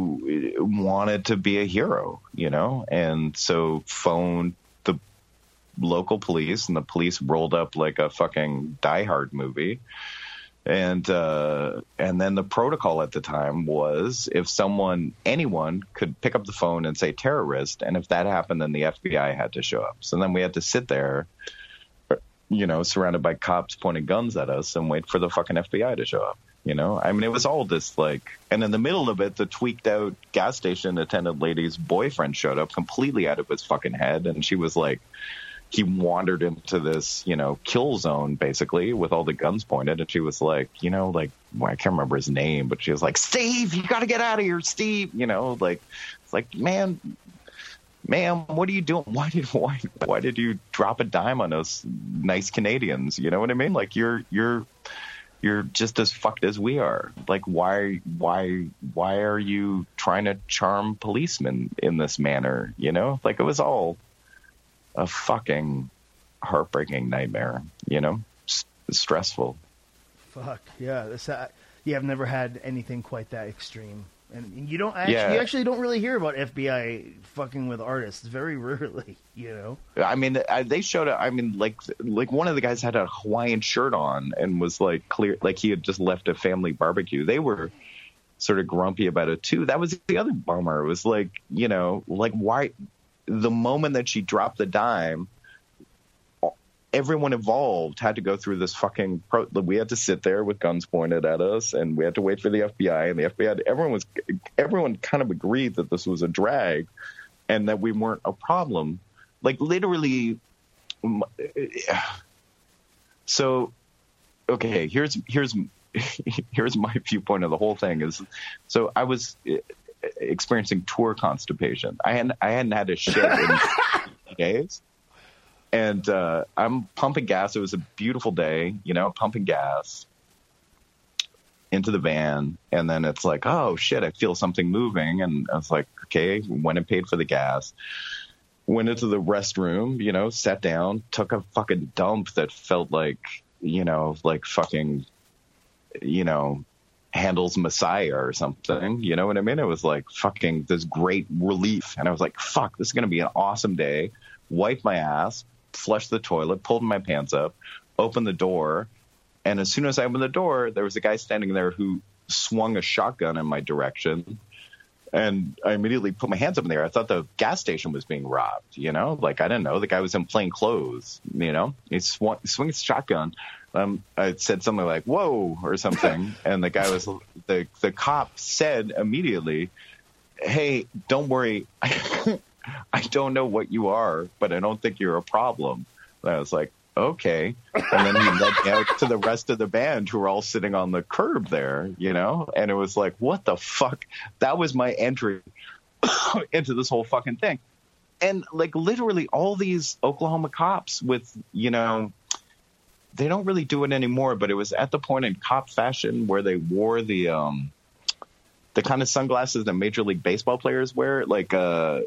who wanted to be a hero. You know, and so phoned local police, and the police rolled up like a fucking Die Hard movie. And then the protocol at the time was if anyone could pick up the phone and say terrorist, and if that happened, then the FBI had to show up. So then we had to sit there, surrounded by cops pointing guns at us and wait for the fucking FBI to show up. I mean, it was all this and in the middle of it, the tweaked out gas station attendant lady's boyfriend showed up completely out of his fucking head. And she was like, he wandered into this, kill zone basically with all the guns pointed. And she was like, I can't remember his name, but she was like, Steve, you got to get out of here, Steve. It's like, ma'am, what are you doing? Why did you drop a dime on us nice Canadians? You know what I mean? Like you're just as fucked as we are. Like, why are you trying to charm policemen in this manner? Like it was all a fucking heartbreaking nightmare, stressful. Fuck yeah. I've never had anything quite that extreme. And you don't actually, you actually don't really hear about FBI fucking with artists very rarely, I mean, they showed up. I mean, like one of the guys had a Hawaiian shirt on and was like clear, like he had just left a family barbecue. They were sort of grumpy about it too. That was the other bummer. It was like, why the moment that she dropped the dime, everyone involved had to go through this fucking we had to sit there with guns pointed at us, and we had to wait for the FBI, and the FBI, everyone kind of agreed that this was a drag and that we weren't a problem. Like literally. So, okay, here's my viewpoint of the whole thing is, so I was experiencing tour constipation. I hadn't had a shit in days. And I'm pumping gas. It was a beautiful day, pumping gas into the van. And then it's like, oh, shit, I feel something moving. And I was like, okay, went and paid for the gas. Went into the restroom, sat down, took a fucking dump that felt like, like fucking, Handel's Messiah or something. You know what I mean? It was like fucking this great relief. And I was like, fuck, this is going to be an awesome day. Wiped my ass. Flushed the toilet, pulled my pants up, opened the door, and as soon as I opened the door, there was a guy standing there who swung a shotgun in my direction, and I immediately put my hands up in the air. I thought the gas station was being robbed, like I didn't know. The guy was in plain clothes, he swung his shotgun. I said something like, whoa, or something, and the guy was, the cop said immediately, hey, don't worry, I don't know what you are, but I don't think you're a problem. And I was like, okay. And then he led me out to the rest of the band who were all sitting on the curb there, and it was like, what the fuck? That was my entry into this whole fucking thing. And like literally all these Oklahoma cops with, they don't really do it anymore, but it was at the point in cop fashion where they wore the kind of sunglasses that Major League Baseball players wear, like, how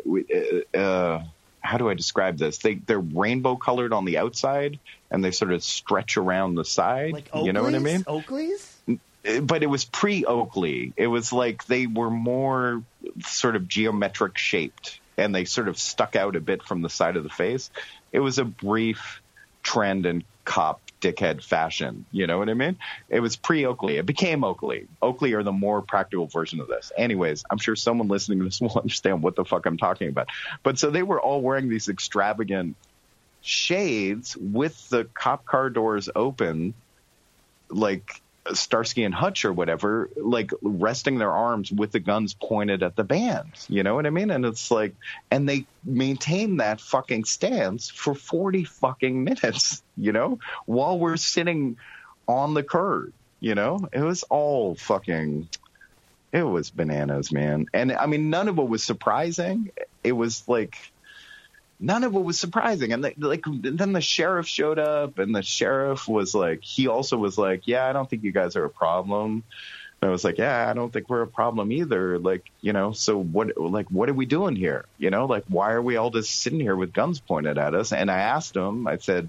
do I describe this? They're rainbow colored on the outside, and they sort of stretch around the side. Like Oakley's? You know what I mean? Oakley's? But it was pre-Oakley. It was like they were more sort of geometric shaped, and they sort of stuck out a bit from the side of the face. It was a brief trend in cop dickhead fashion, you know what I mean? It was pre-Oakley. It became Oakley. Oakley are the more practical version of this. Anyways, I'm sure someone listening to this will understand what the fuck I'm talking about. But so they were all wearing these extravagant shades with the cop car doors open, like Starsky and Hutch or whatever, like resting their arms with the guns pointed at the band. You know what I mean? And it's like, and they maintain that fucking stance for 40 fucking minutes, while we're sitting on the curb, it was all fucking, it was bananas, man. And I mean, none of it was surprising. It was like, none of it was surprising. And then the sheriff showed up, and the sheriff was like, he also was like, yeah, I don't think you guys are a problem. And I was like, yeah, I don't think we're a problem either. Like, so what are we doing here? Like, why are we all just sitting here with guns pointed at us? And I asked him, I said,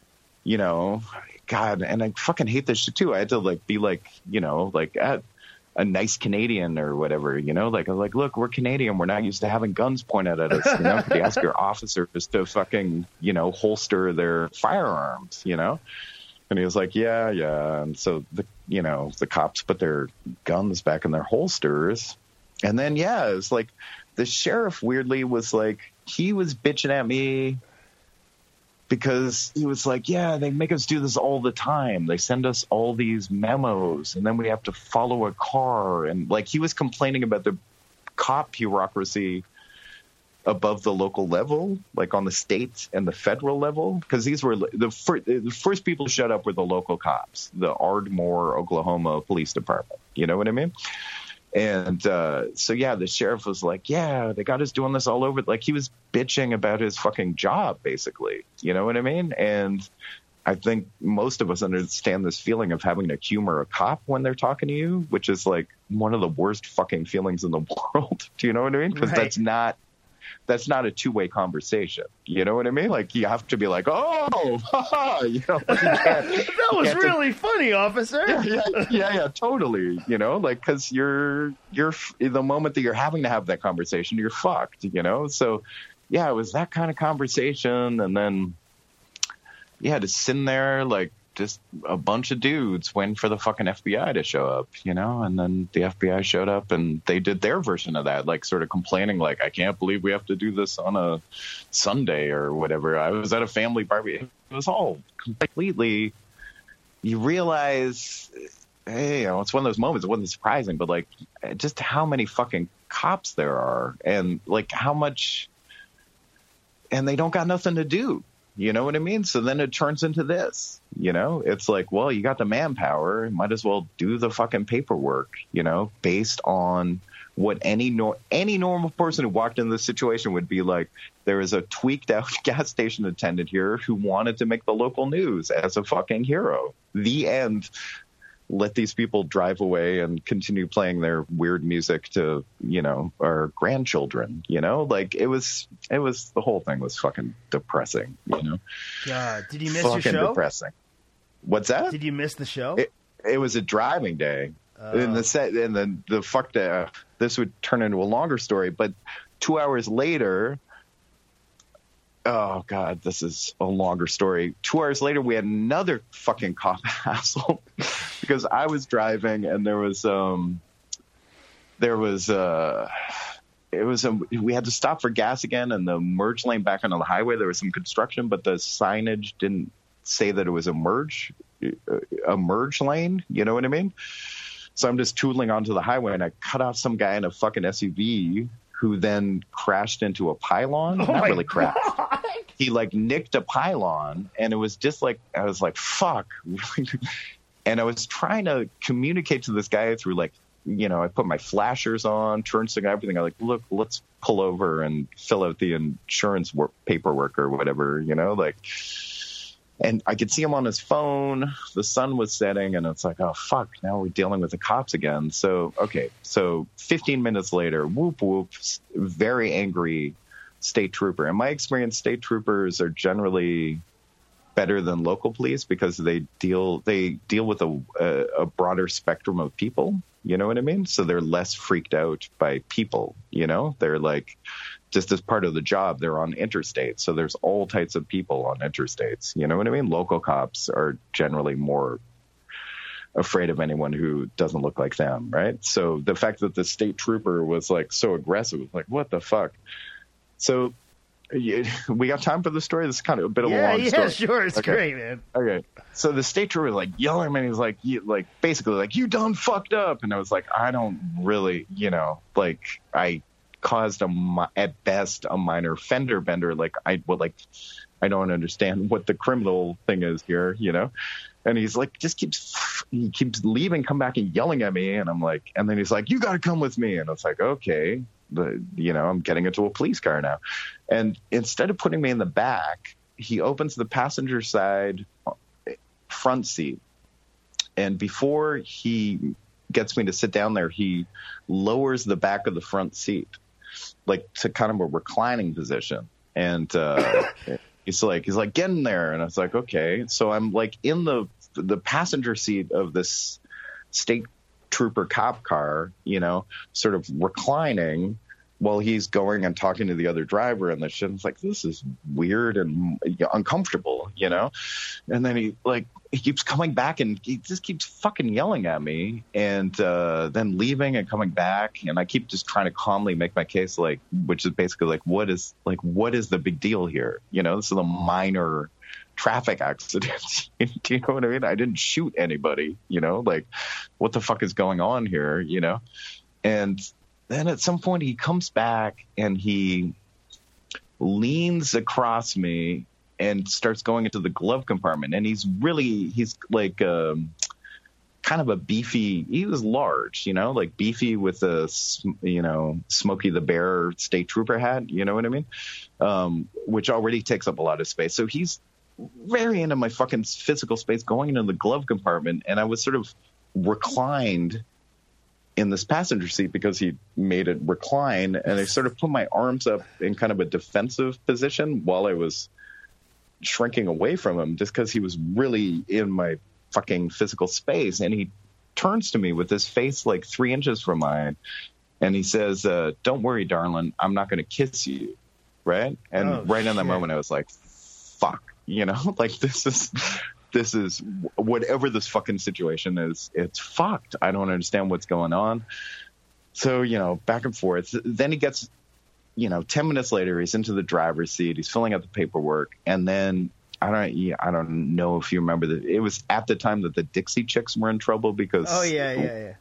God, and I fucking hate this shit too. I had to be a nice Canadian or whatever, you know, like, I was like, look, we're Canadian. We're not used to having guns pointed at us. You know, could you ask your officers to fucking, you know, holster their firearms, you know? And he was like, yeah. And so the cops put their guns back in their holsters. And then, it's like the sheriff weirdly was like, he was bitching at me because he was like, they make us do this all the time. They send us all these memos and then we have to follow a car. And like, he was complaining about the cop bureaucracy above the local level, like on the state and the federal level. Because these were the first people shut up were the local cops, the Ardmore, Oklahoma Police Department. You know what I mean? And so, the sheriff was like, they got us doing this all over. Like, he was bitching about his fucking job, basically. You know what I mean? And I think most of us understand this feeling of having to humor a cop when they're talking to you, which is like one of the worst fucking feelings in the world. Do you know what I mean? Because that's not a two-way conversation. You know what I mean? Like, you have to be like, oh, haha, you know, like, that was really funny, officer. Yeah, totally. You know, like, because you're the moment that you're having to have that conversation, you're fucked, you know? So, it was that kind of conversation. And then, just sitting there, like, just a bunch of dudes waiting for the fucking FBI to show up, you know? And then the FBI showed up and they did their version of that, like, sort of complaining, like, I can't believe we have to do this on a Sunday or whatever. I was at a family barbecue. It was all completely, you realize, hey, you know, it's one of those moments. It wasn't surprising, but like, just how many fucking cops there are and like how much, and they don't got nothing to do. You know what I mean? So then it turns into this, you know, it's like, well, you got the manpower, might as well do the fucking paperwork, you know, based on what any normal person who walked into this situation would be like. There is a tweaked out gas station attendant here who wanted to make the local news as a fucking hero. The end. Let these people drive away and continue playing their weird music to, you know, our grandchildren, you know, like it was the whole thing was fucking depressing, you know. God, did you miss fucking your show? Depressing. What's that? Did you miss the show? It was a driving day. And this would turn into a longer story, but 2 hours later, oh God, this is a longer story. 2 hours later, we had another fucking cop hassle because I was driving and we had to stop for gas again, and the merge lane back onto the highway, there was some construction, but the signage didn't say that it was a merge lane. You know what I mean? So I'm just tootling onto the highway and I cut off some guy in a fucking SUV who then crashed into a pylon. Not really crashed. He like nicked a pylon, and it was just like, I was like, fuck. And I was trying to communicate to this guy through like, you know, I put my flashers on, turn signal, everything. I'm like, look, let's pull over and fill out the insurance paperwork or whatever, you know, like, and I could see him on his phone. The sun was setting, and it's like, oh, fuck, now we're dealing with the cops again. So, okay, so 15 minutes later, whoop, whoop, very angry state trooper. In my experience, state troopers are generally better than local police because they deal with a broader spectrum of people. You know what I mean? So they're less freaked out by people, you know? They're like, just as part of the job, they're on interstates. So there's all types of people on interstates. You know what I mean? Local cops are generally more afraid of anyone who doesn't look like them, right? So the fact that the state trooper was like so aggressive, like, what the fuck? So we got time for the story? This is kind of a bit of a long story. Yeah, sure. It's great, man. Okay. So the state trooper was like yelling at me. He was like, basically like, you done fucked up. And I was like, I don't really, you know, like I caused at best a minor fender bender. Like I don't understand what the criminal thing is here, you know? And he's like, he keeps leaving, come back and yelling at me. And I'm like, and then he's like, you got to come with me. And I was like, okay. But, you know, I'm getting into a police car now. And instead of putting me in the back, he opens the passenger side front seat. And before he gets me to sit down there, he lowers the back of the front seat, like to kind of a reclining position. And he's like, get in there. And I was like, okay. So I'm like in the passenger seat of this state trooper cop car, you know, sort of reclining while he's going and talking to the other driver and the shit. It's like, this is weird and uncomfortable, you know? And then he keeps coming back and he just keeps fucking yelling at me and then leaving and coming back. And I keep just trying to calmly make my case, like, which is basically like, what is the big deal here? You know, this is a minor traffic accident. Do you know what I mean? I didn't shoot anybody, you know, like, what the fuck is going on here, you know? And then at some point he comes back and he leans across me and starts going into the glove compartment. And he's like kind of a beefy, he was large, you know, like beefy with a, you know, Smokey the Bear state trooper hat, you know what I mean? Which already takes up a lot of space. So he's very into my fucking physical space going into the glove compartment. And I was sort of reclined in this passenger seat because he made it recline, and I sort of put my arms up in kind of a defensive position while I was shrinking away from him, just because he was really in my fucking physical space. And he turns to me with his face like 3 inches from mine, and he says, "Don't worry, darling, I'm not going to kiss you." Right? And right in that moment, I was like, "Fuck," you know, like this is whatever this fucking situation is, it's fucked. I don't understand what's going on. So, you know, back and forth. Then he gets, you know, 10 minutes later, he's into the driver's seat. He's filling out the paperwork. And then I don't know if you remember that it was at the time that the Dixie Chicks were in trouble because it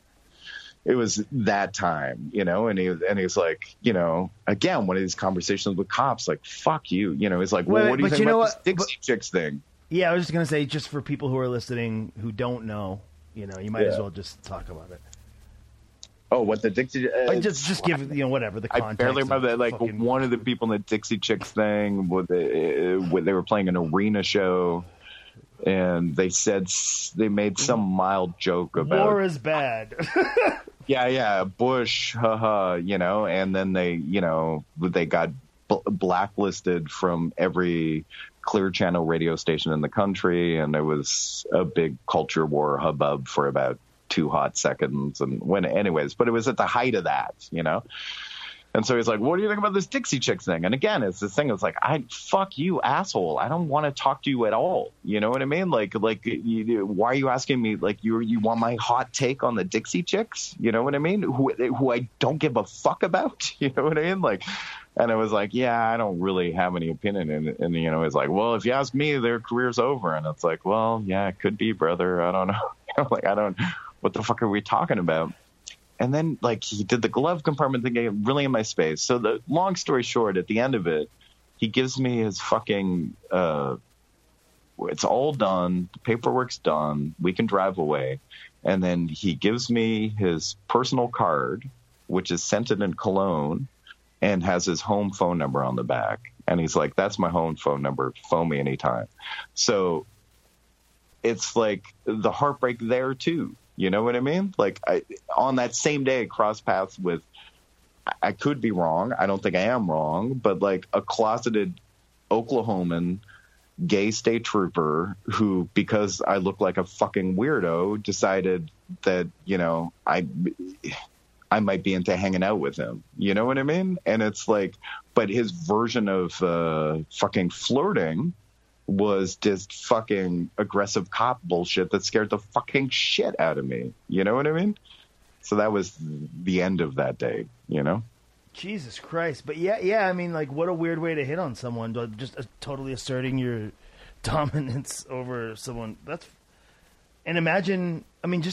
was that time, you know, and he's like, you know, again, one of these conversations with cops, like, fuck you. You know, he's like, well, what do you think about this Dixie Chicks thing? Yeah, I was just going to say, just for people who are listening who don't know, you know, you might as well just talk about it. Oh, what the Dixie... just give, you know, whatever, the context. I barely remember that, like, one of the people in the Dixie Chicks thing, they were playing an arena show, and they made some mild joke about... War is bad. yeah, Bush, haha, you know, and then they got blacklisted from every Clear Channel radio station in the country, and there was a big culture war hubbub for about 2 hot seconds. And but it was at the height of that, you know. And so he's like, what do you think about this Dixie Chicks thing? And again, it's this thing that's like, fuck you, asshole. I don't want to talk to you at all. You know what I mean? Like, why are you asking me? Like, you want my hot take on the Dixie Chicks? You know what I mean? Who I don't give a fuck about? You know what I mean? Like, and I was like, yeah, I don't really have any opinion. And you know, it's like, well, if you ask me, their career's over. And it's like, well, yeah, it could be, brother. I don't know. You know, like, what the fuck are we talking about? And then, like, he did the glove compartment thing really in my space. So the long story short, at the end of it, he gives me his fucking, it's all done. The paperwork's done. We can drive away. And then he gives me his personal card, which is scented in cologne and has his home phone number on the back. And he's like, that's my home phone number. Phone me anytime. So it's like the heartbreak there too. You know what I mean? Like, on that same day, cross paths with, I could be wrong. I don't think I am wrong, but like a closeted Oklahoman gay state trooper who, because I look like a fucking weirdo, decided that, you know, I might be into hanging out with him. You know what I mean? And it's like, but his version of fucking flirting was just fucking aggressive cop bullshit that scared the fucking shit out of me. You know what I mean? So that was the end of that day, you know? Jesus Christ. But yeah, I mean, like, what a weird way to hit on someone, just totally asserting your dominance over someone. And imagine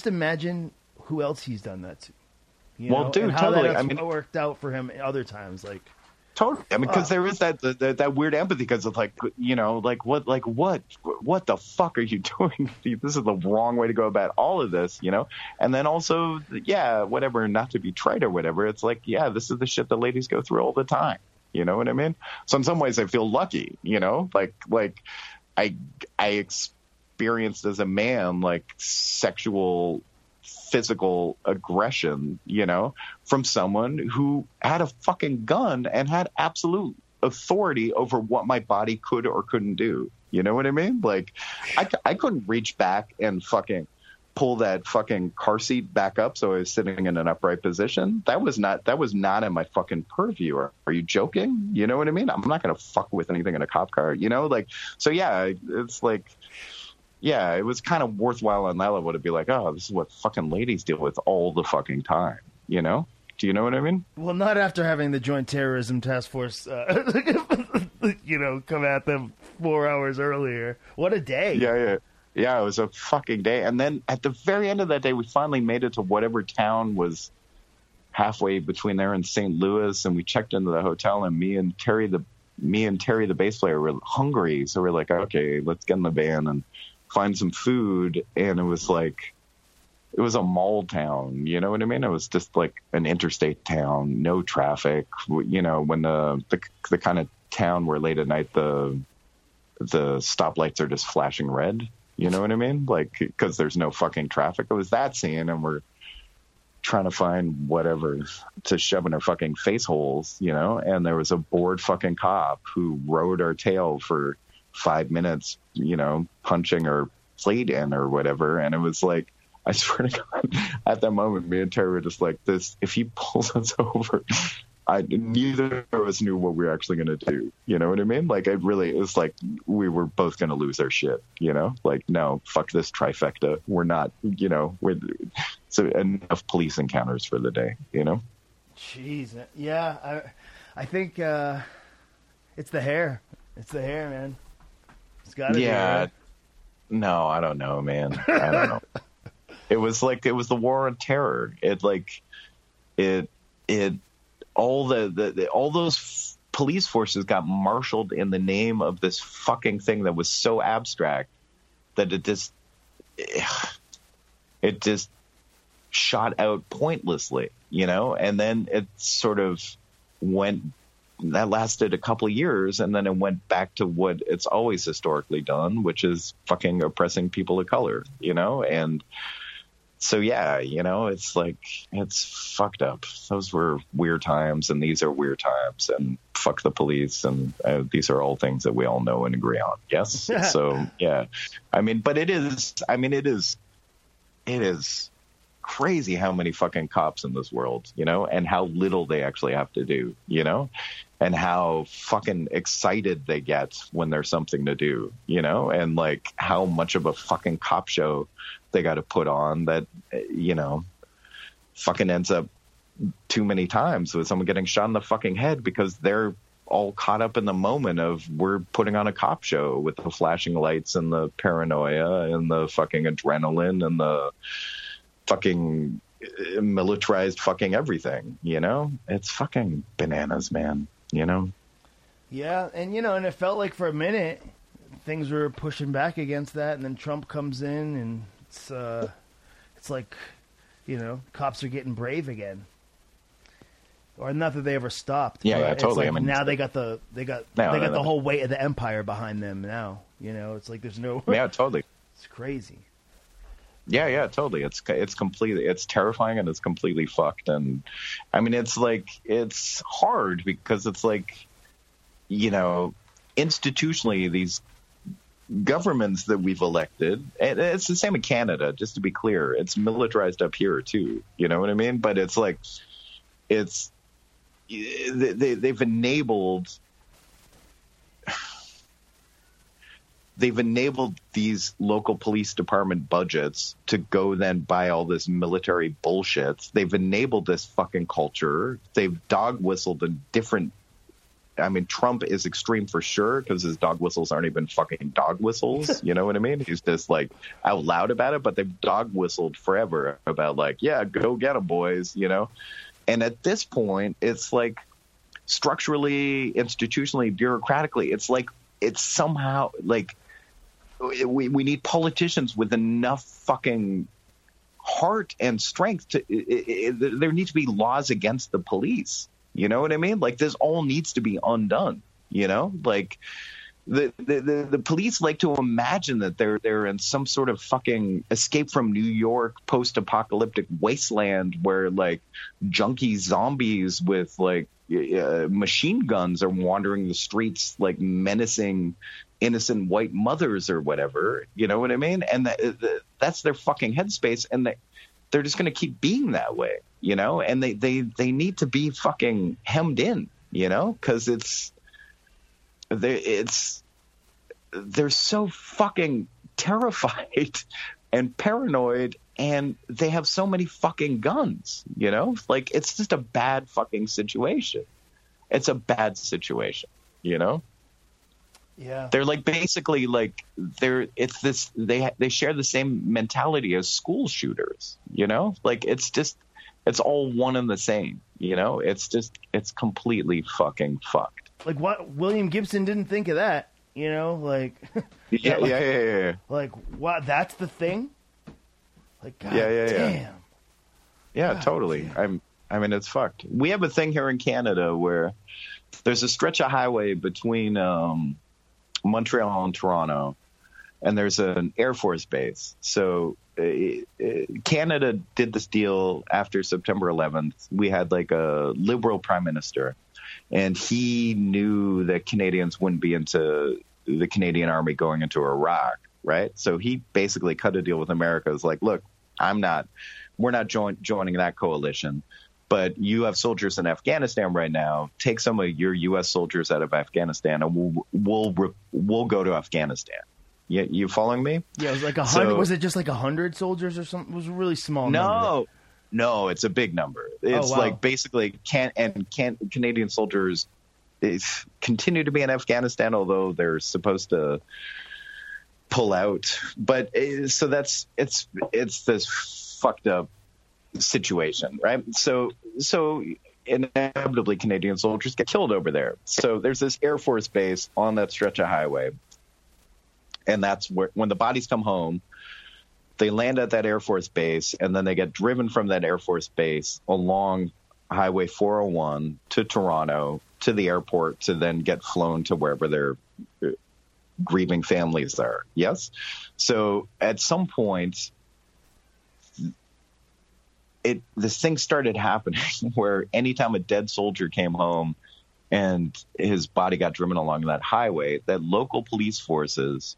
who else he's done that to. You know? Dude, and how totally. That worked out for him other times, like. Totally. I mean, because there is that weird empathy, because it's like, you know, what the fuck are you doing? This is the wrong way to go about all of this, you know? And then also, yeah, whatever, not to be trite or whatever. It's like, yeah, this is the shit that ladies go through all the time. You know what I mean? So in some ways I feel lucky, you know, like I experienced as a man, like sexual physical aggression, you know, from someone who had a fucking gun and had absolute authority over what my body could or couldn't do. You know what I mean? Like, I couldn't reach back and fucking pull that fucking car seat back up so I was sitting in an upright position. That was not in my fucking purview. Are you joking? You know what I mean? I'm not going to fuck with anything in a cop car, you know? Like, so yeah, it's like, yeah, it was kind of worthwhile on that level to be like, oh, this is what fucking ladies deal with all the fucking time, you know? Do you know what I mean? Well, not after having the Joint Terrorism Task Force, come at them 4 hours earlier. What a day. Yeah, it was a fucking day. And then at the very end of that day, we finally made it to whatever town was halfway between there and St. Louis, and we checked into the hotel, and me and Terry, the bass player, were hungry. So we're like, okay, let's get in the van and find some food. And it was like, it was a mall town, you know what I mean? It was just like an interstate town, no traffic. You know, when the kind of town where late at night the stoplights are just flashing red, you know what I mean? Like, because there's no fucking traffic. It was that scene, and we're trying to find whatever to shove in our fucking face holes, you know? And there was a bored fucking cop who rode our tail for 5 minutes, you know, punching our plate in or whatever. And it was like, I swear to God, at that moment, me and Terry were just like, this, if he pulls us over, neither of us knew what we were actually going to do. You know what I mean? Like, it was like we were both going to lose our shit, you know? Like, no, fuck this trifecta. We're not, you know, so enough police encounters for the day, you know? Jeez. Yeah, I think it's the hair. It's the hair, man. It's got to be. Yeah. No, I don't know, man. I don't know. It was the war on terror. All those police forces got marshaled in the name of this fucking thing that was so abstract that it just shot out pointlessly, you know? And then it sort of that lasted a couple of years, and then it went back to what it's always historically done, which is fucking oppressing people of color, you know? And so, yeah, you know, it's like, it's fucked up. Those were weird times, and these are weird times, and fuck the police, and these are all things that we all know and agree on. Yes? So, yeah. I mean, but it is crazy how many fucking cops in this world, you know, and how little they actually have to do, you know, and how fucking excited they get when there's something to do, you know, and like how much of a fucking cop show they got to put on that, you know, fucking ends up too many times with someone getting shot in the fucking head because they're all caught up in the moment of we're putting on a cop show with the flashing lights and the paranoia and the fucking adrenaline and the fucking militarized fucking everything, you know? It's fucking bananas, man, you know? Yeah, and you know, and it felt like for a minute things were pushing back against that, and then Trump comes in, and it's like, you know, cops are getting brave again. Or not that they ever stopped. Yeah, totally. Like, I mean, now they got the whole weight of the empire behind them now. You know, it's like there's no. Yeah, totally. It's crazy. Yeah, totally. It's completely, it's terrifying, and it's completely fucked. And I mean, it's like, it's hard because it's like, you know, institutionally, these governments that we've elected, and it's the same in Canada, just to be clear, it's militarized up here too. You know what I mean? But it's like, they've enabled these local police department budgets to go then buy all this military bullshit. They've enabled this fucking culture. They've dog whistled a different. I mean, Trump is extreme for sure because his dog whistles aren't even fucking dog whistles. You know what I mean? He's just like out loud about it, but they've dog whistled forever about like, yeah, go get 'em, boys, you know? And at this point, it's like structurally, institutionally, bureaucratically, it's like, it's somehow like we need politicians with enough fucking heart and strength to, there needs to be laws against the police. You know what I mean? Like, this all needs to be undone, you know? Like, The police like to imagine that they're in some sort of fucking Escape from New York post-apocalyptic wasteland where like junkie zombies with like machine guns are wandering the streets like menacing innocent white mothers or whatever. You know what I mean? And that's their fucking headspace, and they're just going to keep being that way, you know? And they need to be fucking hemmed in, you know, because they're so fucking terrified and paranoid, and they have so many fucking guns, you know? Like, it's just a bad fucking situation. It's a bad situation, you know? Yeah. They're like basically like they share the same mentality as school shooters, you know? Like it's all one and the same, you know? It's completely fucking fucked. Like what William Gibson didn't think of that, you know? Like yeah. Like what? That's the thing. Like God damn. Yeah, God totally. Damn. I mean, it's fucked. We have a thing here in Canada where there's a stretch of highway between Montreal and Toronto, and there's an Air Force base. So Canada did this deal after September 11th. We had like a liberal prime minister, and he knew that Canadians wouldn't be into the Canadian army going into Iraq, right? So he basically cut a deal with America. It's like, look, we're not joining that coalition, but you have soldiers in Afghanistan right now. Take some of your U.S. soldiers out of Afghanistan, and we'll go to Afghanistan. You following me? Yeah, it was like 100. Was it just like 100 soldiers or something? It was a really small number. No, it's a big number. It's like basically Canadian soldiers continue to be in Afghanistan, although they're supposed to pull out. But so it's this fucked up situation, right? So inevitably Canadian soldiers get killed over there. So there's this Air Force base on that stretch of highway, and that's where when the bodies come home, they land at that Air Force base, and then they get driven from that Air Force base along Highway 401 to Toronto to the airport to then get flown to wherever their grieving families are. Yes. So at some point, this thing started happening where anytime a dead soldier came home and his body got driven along that highway, that local police forces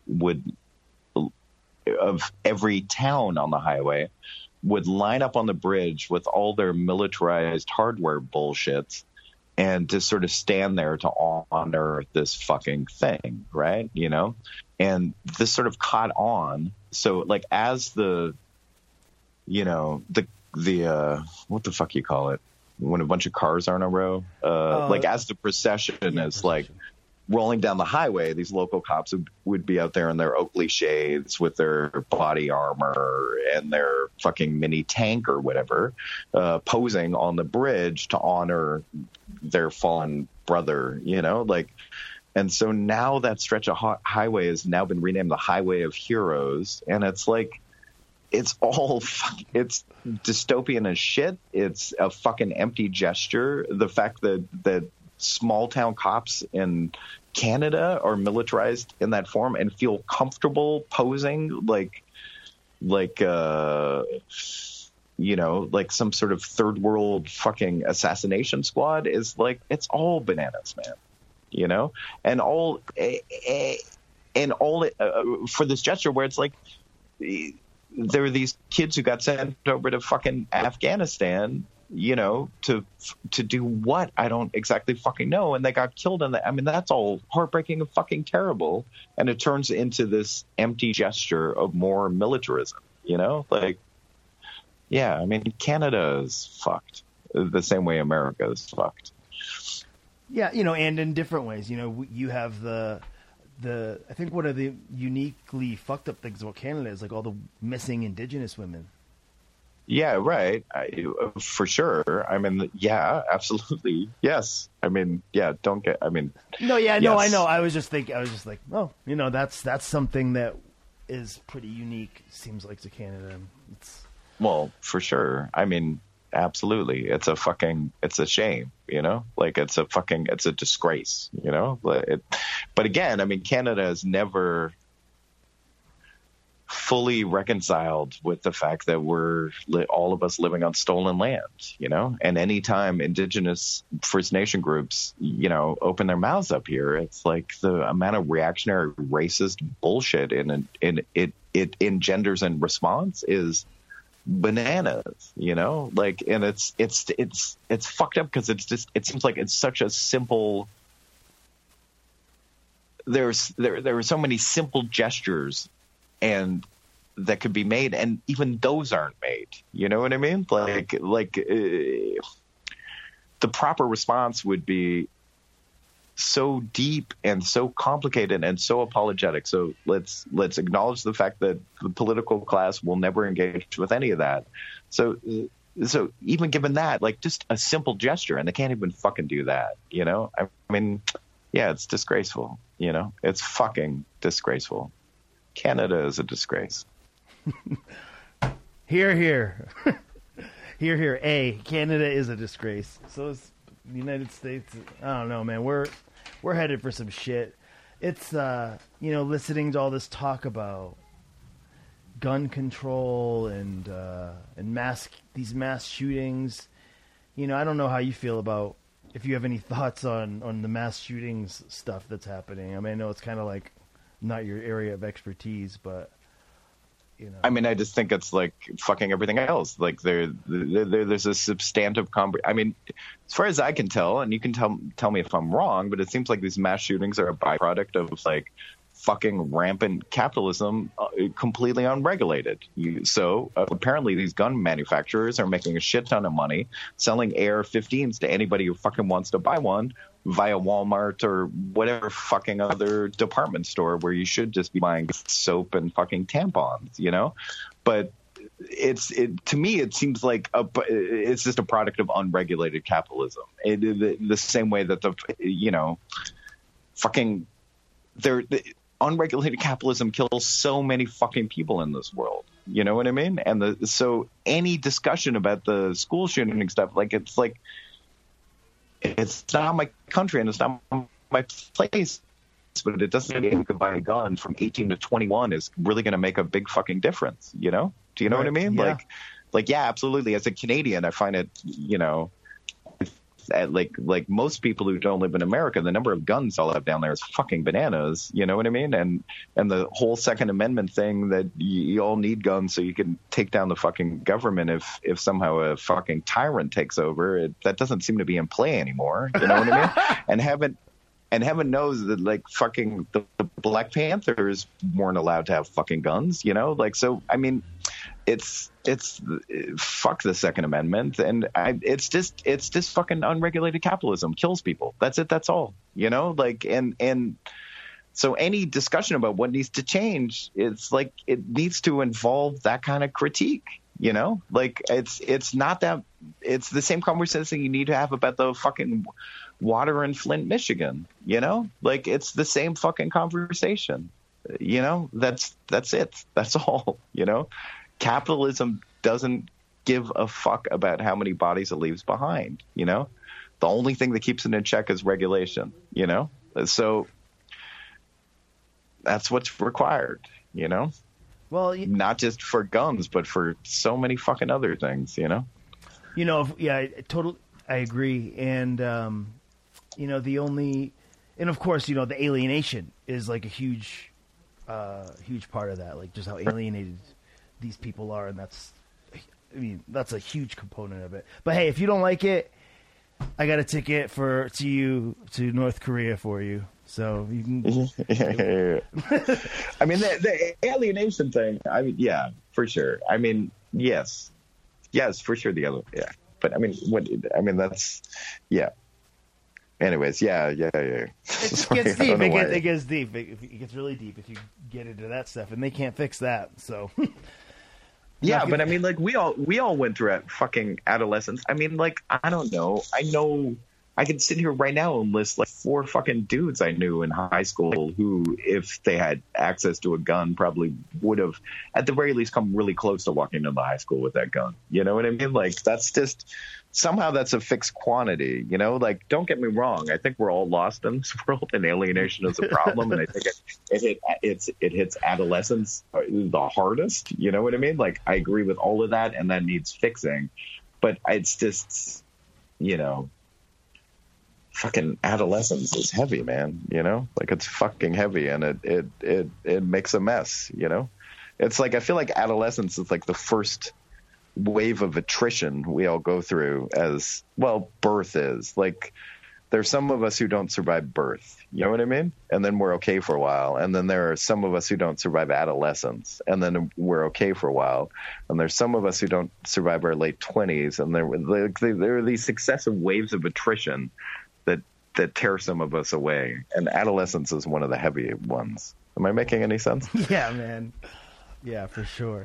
of every town on the highway would line up on the bridge with all their militarized hardware bullshits and just sort of stand there to honor this fucking thing, right? You know? And this sort of caught on. So like as the what the fuck you call it when a bunch of cars are in a row, like as the procession is like rolling down the highway, these local cops would be out there in their Oakley shades with their body armor and their fucking mini tank or whatever, posing on the bridge to honor their fallen brother, you know, like. And so now that stretch of highway has now been renamed the Highway of Heroes, and it's like it's dystopian as shit. It's a fucking empty gesture. The fact that small town cops in Canada are militarized in that form and feel comfortable posing like some sort of third world fucking assassination squad is like, it's all bananas, man. You know, and all for this gesture where it's like, there were these kids who got sent over to fucking Afghanistan, you know, to do what? I don't exactly fucking know. And they got killed in I mean, that's all heartbreaking and fucking terrible. And it turns into this empty gesture of more militarism, you know? Like, yeah, I mean, Canada is fucked the same way America is fucked. Yeah, you know, and in different ways. You know, you have the I think one of the uniquely fucked up things about Canada is like all the missing Indigenous women. Yeah, right. For sure. I mean, yeah, absolutely. Yes. I mean, yeah, no, yeah, yes. No, I know. I was just like, oh, you know, that's something that is pretty unique, seems like, to Canada. Well, for sure. I mean, absolutely. It's a shame, you know, like it's a disgrace, you know, but again, I mean, Canada has never fully reconciled with the fact that we're all of us living on stolen land, you know, and anytime Indigenous First Nation groups, you know, open their mouths up here, it's like the amount of reactionary racist bullshit it engenders in response is bananas, you know, like, and it's fucked up because it seems like it's such a simple, there are so many simple gestures and that could be made, and even those aren't made. You know what I mean? Like the proper response would be so deep and so complicated and so apologetic. So let's acknowledge the fact that the political class will never engage with any of that. So even given that, like, just a simple gesture, and they can't even fucking do that. You know? I mean, yeah, it's disgraceful. You know, it's fucking disgraceful. Canada is a disgrace. Hear, hear. Hear, hear. Canada is a disgrace. So is the United States. I don't know, man. We're headed for some shit. It's, you know, listening to all this talk about gun control and these mass shootings. You know, I don't know how you feel about, if you have any thoughts on the mass shootings stuff that's happening. I mean, I know it's kind of like not your area of expertise, but you know. I mean, I just think it's like fucking everything else. Like there's a substantive I mean, as far as I can tell, and you can tell me if I'm wrong, but it seems like these mass shootings are a byproduct of like fucking rampant capitalism, completely unregulated. So apparently these gun manufacturers are making a shit ton of money selling AR-15s to anybody who fucking wants to buy one via Walmart or whatever fucking other department store where you should just be buying soap and fucking tampons, you know? But to me, it seems like it's just a product of unregulated capitalism. The same way that unregulated capitalism kills so many fucking people in this world. You know what I mean? And so any discussion about the school shooting and stuff, it's not my country and it's not my place, but it doesn't mean you can buy a gun from 18 to 21 is really going to make a big fucking difference. You know? Do you know what I mean? Yeah. Yeah, absolutely. As a Canadian, I find it, you know, like most people who don't live in America, the number of guns I'll have down there is fucking bananas. You know what I mean? And the whole Second Amendment thing that you all need guns so you can take down the fucking government if somehow a fucking tyrant takes over. That doesn't seem to be in play anymore. You know what I mean? And heaven knows that like fucking the Black Panthers weren't allowed to have fucking guns. You know, like, so I mean, it's fuck the Second Amendment, and it's just fucking unregulated capitalism kills people. That's it. That's all. You know, like, and so any discussion about what needs to change, it's like it needs to involve that kind of critique. You know, like it's not that it's the same conversation you need to have about the fucking water in Flint, Michigan. You know, like it's the same fucking conversation. You know, that's it. That's all. You know. Capitalism doesn't give a fuck about how many bodies it leaves behind, you know? The only thing that keeps it in check is regulation, you know? So that's what's required, you know? Well, not just for guns, but for so many fucking other things, you know? You know, yeah, I agree. And, you know, and of course, you know, the alienation is like a huge part of that, like just how alienated these people are, and that's a huge component of it. But hey, if you don't like it, I got a ticket to North Korea for you, so you can. Yeah. I mean, the alienation thing. I mean, yeah, for sure. I mean, yes, for sure. Yeah, but I mean, that's yeah. Anyways, yeah. It gets deep. It gets deep. It gets really deep if you get into that stuff, and they can't fix that. So. Yeah, but I mean, like we all went through at fucking adolescence. I mean, like I don't know. I I could sit here right now and list like 4 fucking dudes I knew in high school who, if they had access to a gun, probably would have, at the very least, come really close to walking into high school with that gun. You know what I mean? Like, that's just, somehow that's a fixed quantity, you know? Like, don't get me wrong. I think we're all lost in this world, and alienation is a problem, and I think it hits adolescence the hardest. You know what I mean? Like, I agree with all of that, and that needs fixing. But it's just, you know, fucking adolescence is heavy, man, you know? Like, it's fucking heavy, and it makes a mess, you know? It's like, I feel like adolescence is like the first wave of attrition we all go through, as well, birth is. Like, there's some of us who don't survive birth, you know what I mean? And then we're okay for a while. And then there are some of us who don't survive adolescence, and then we're okay for a while. And there's some of us who don't survive our late 20s, and there are these successive waves of attrition that tear some of us away, and adolescence is one of the heavy ones. Am I making any sense? Yeah, man. Yeah, for sure.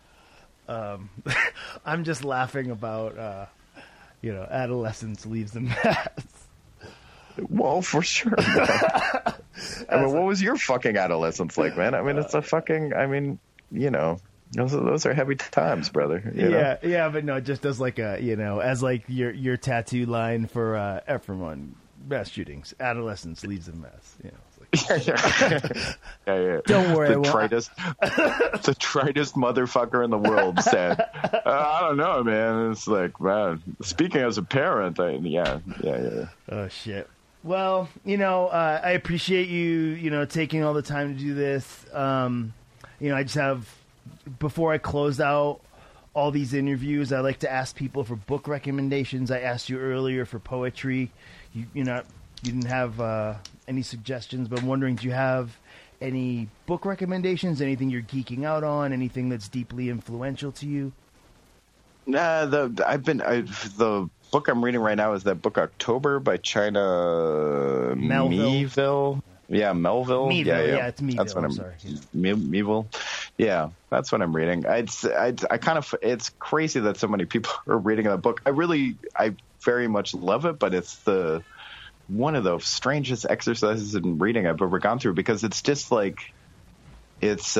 I'm just laughing about, adolescence leaves a mess. Well, for sure. I mean, what was your fucking adolescence like, man? I mean, it's a fucking, I mean, you know, those are heavy times, brother. You know? Yeah, but no, just as like a, you know, as like your tattoo line for Ephraim on mass shootings, adolescence leaves a mess. You know, it's like, yeah. Don't worry, the tritest motherfucker in the world said, "I don't know, man." It's like, man. Speaking as a parent, yeah. Oh shit. Well, you know, I appreciate you taking all the time to do this. I just have, before I close out all these interviews, I like to ask people for book recommendations. I asked you earlier for poetry. You didn't have any suggestions, but I'm wondering, do you have any book recommendations? Anything you're geeking out on? Anything that's deeply influential to you? Nah, the book I'm reading right now is that book October by China Melville. Yeah, Melville. Yeah, it's Melville. That's what I'm sorry. Melville. Yeah, that's what I'm reading. I kind of, it's crazy that so many people are reading that book. I very much love it, but it's one of the strangest exercises in reading I've ever gone through, because it's just like, it's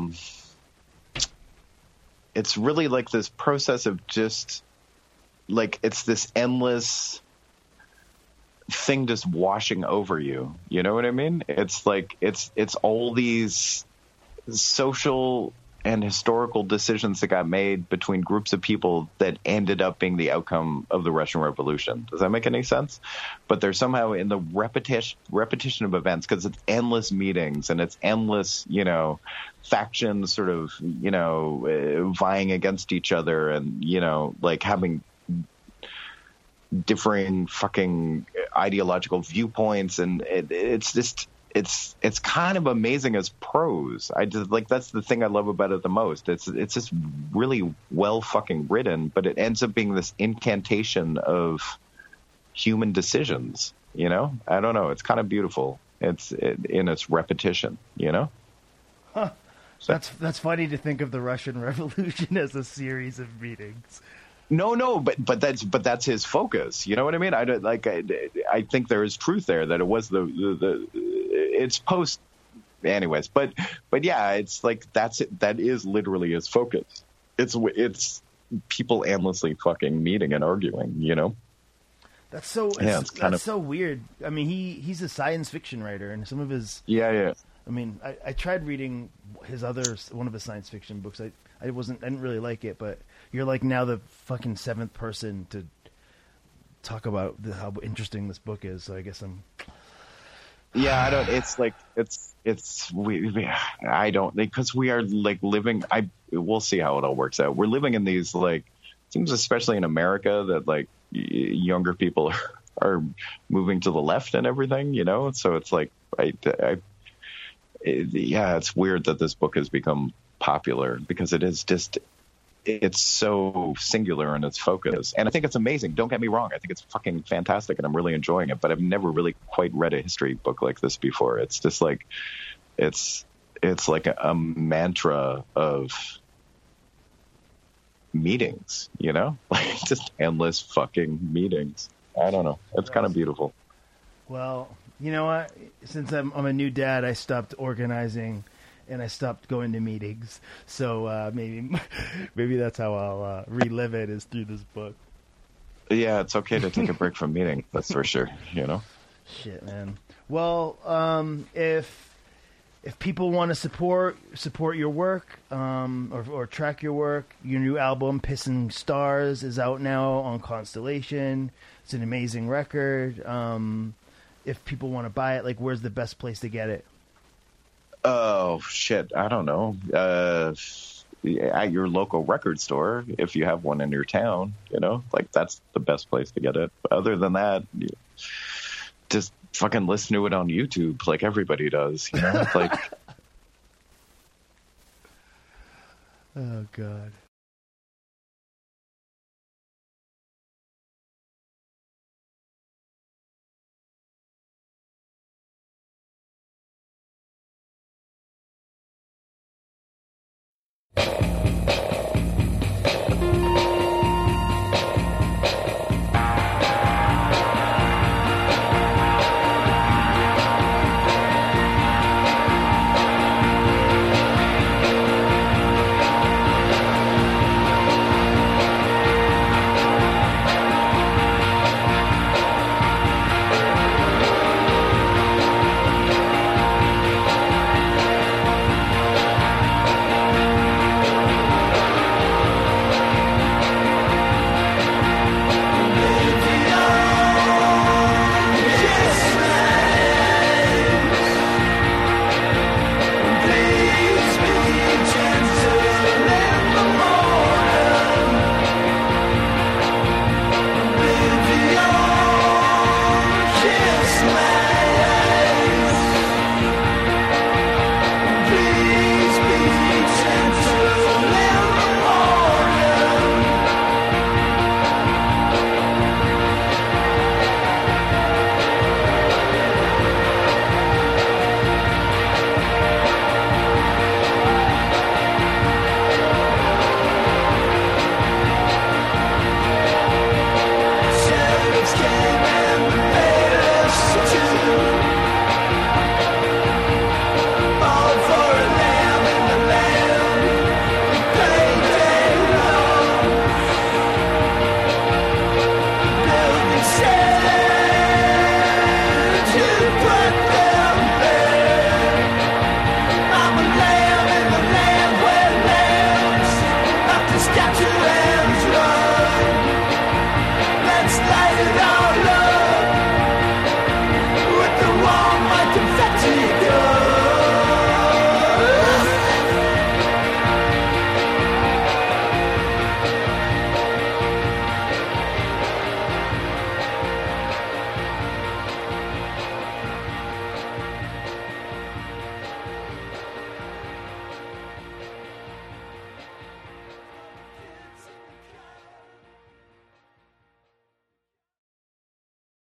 really like this process of just like, it's this endless thing just washing over you. You know what I mean? It's like, it's all these social and historical decisions that got made between groups of people that ended up being the outcome of the Russian Revolution. Does that make any sense? But they're somehow in the repetition of events, because it's endless meetings and it's endless, factions sort of, vying against each other, and, like having differing fucking ideological viewpoints. And it's just, it's kind of amazing as prose. I just like, that's the thing I love about it the most. It's just really well fucking written, but it ends up being this incantation of human decisions. I don't know. It's kind of beautiful. It's in its repetition. Huh. That's funny to think of the Russian Revolution as a series of meetings. No, but that's his focus. You know what I mean? I think there is truth there, that it was it's post, anyways. But yeah, it's like that is literally his focus. It's people endlessly fucking meeting and arguing. That's so so weird. I mean, he's a science fiction writer, and some of his yeah. I mean, I tried reading one of his science fiction books. I didn't really like it, but you're like now the fucking 7th person to talk about how interesting this book is. So I guess I'm. Yeah, I don't. It's like I don't, because we are like living. We'll see how it all works out. We're living in these, like, seems especially in America that like younger people are moving to the left and everything. So it's like it's weird that this book has become popular, because it is just, it's so singular in its focus. And I think it's amazing. Don't get me wrong. I think it's fucking fantastic, and I'm really enjoying it, but I've never really quite read a history book like this before. It's just like, it's like a mantra of meetings, like just endless fucking meetings. I don't know. It's kind of beautiful. Well, you know what? Since I'm a new dad, I stopped organizing and I stopped going to meetings. So maybe that's how I'll relive it, is through this book. Yeah, it's okay to take a break from meeting. That's for sure. You know. Shit, man. Well, if people want to support your work, or track your work, your new album "Pissing Stars" is out now on Constellation. It's an amazing record. If people want to buy it, like, where's the best place to get it? Oh shit, I don't know. At your local record store, if you have one in your town, you know, like, that's the best place to get it. But other than that, just fucking listen to it on YouTube, like everybody does, you know. Like, oh god.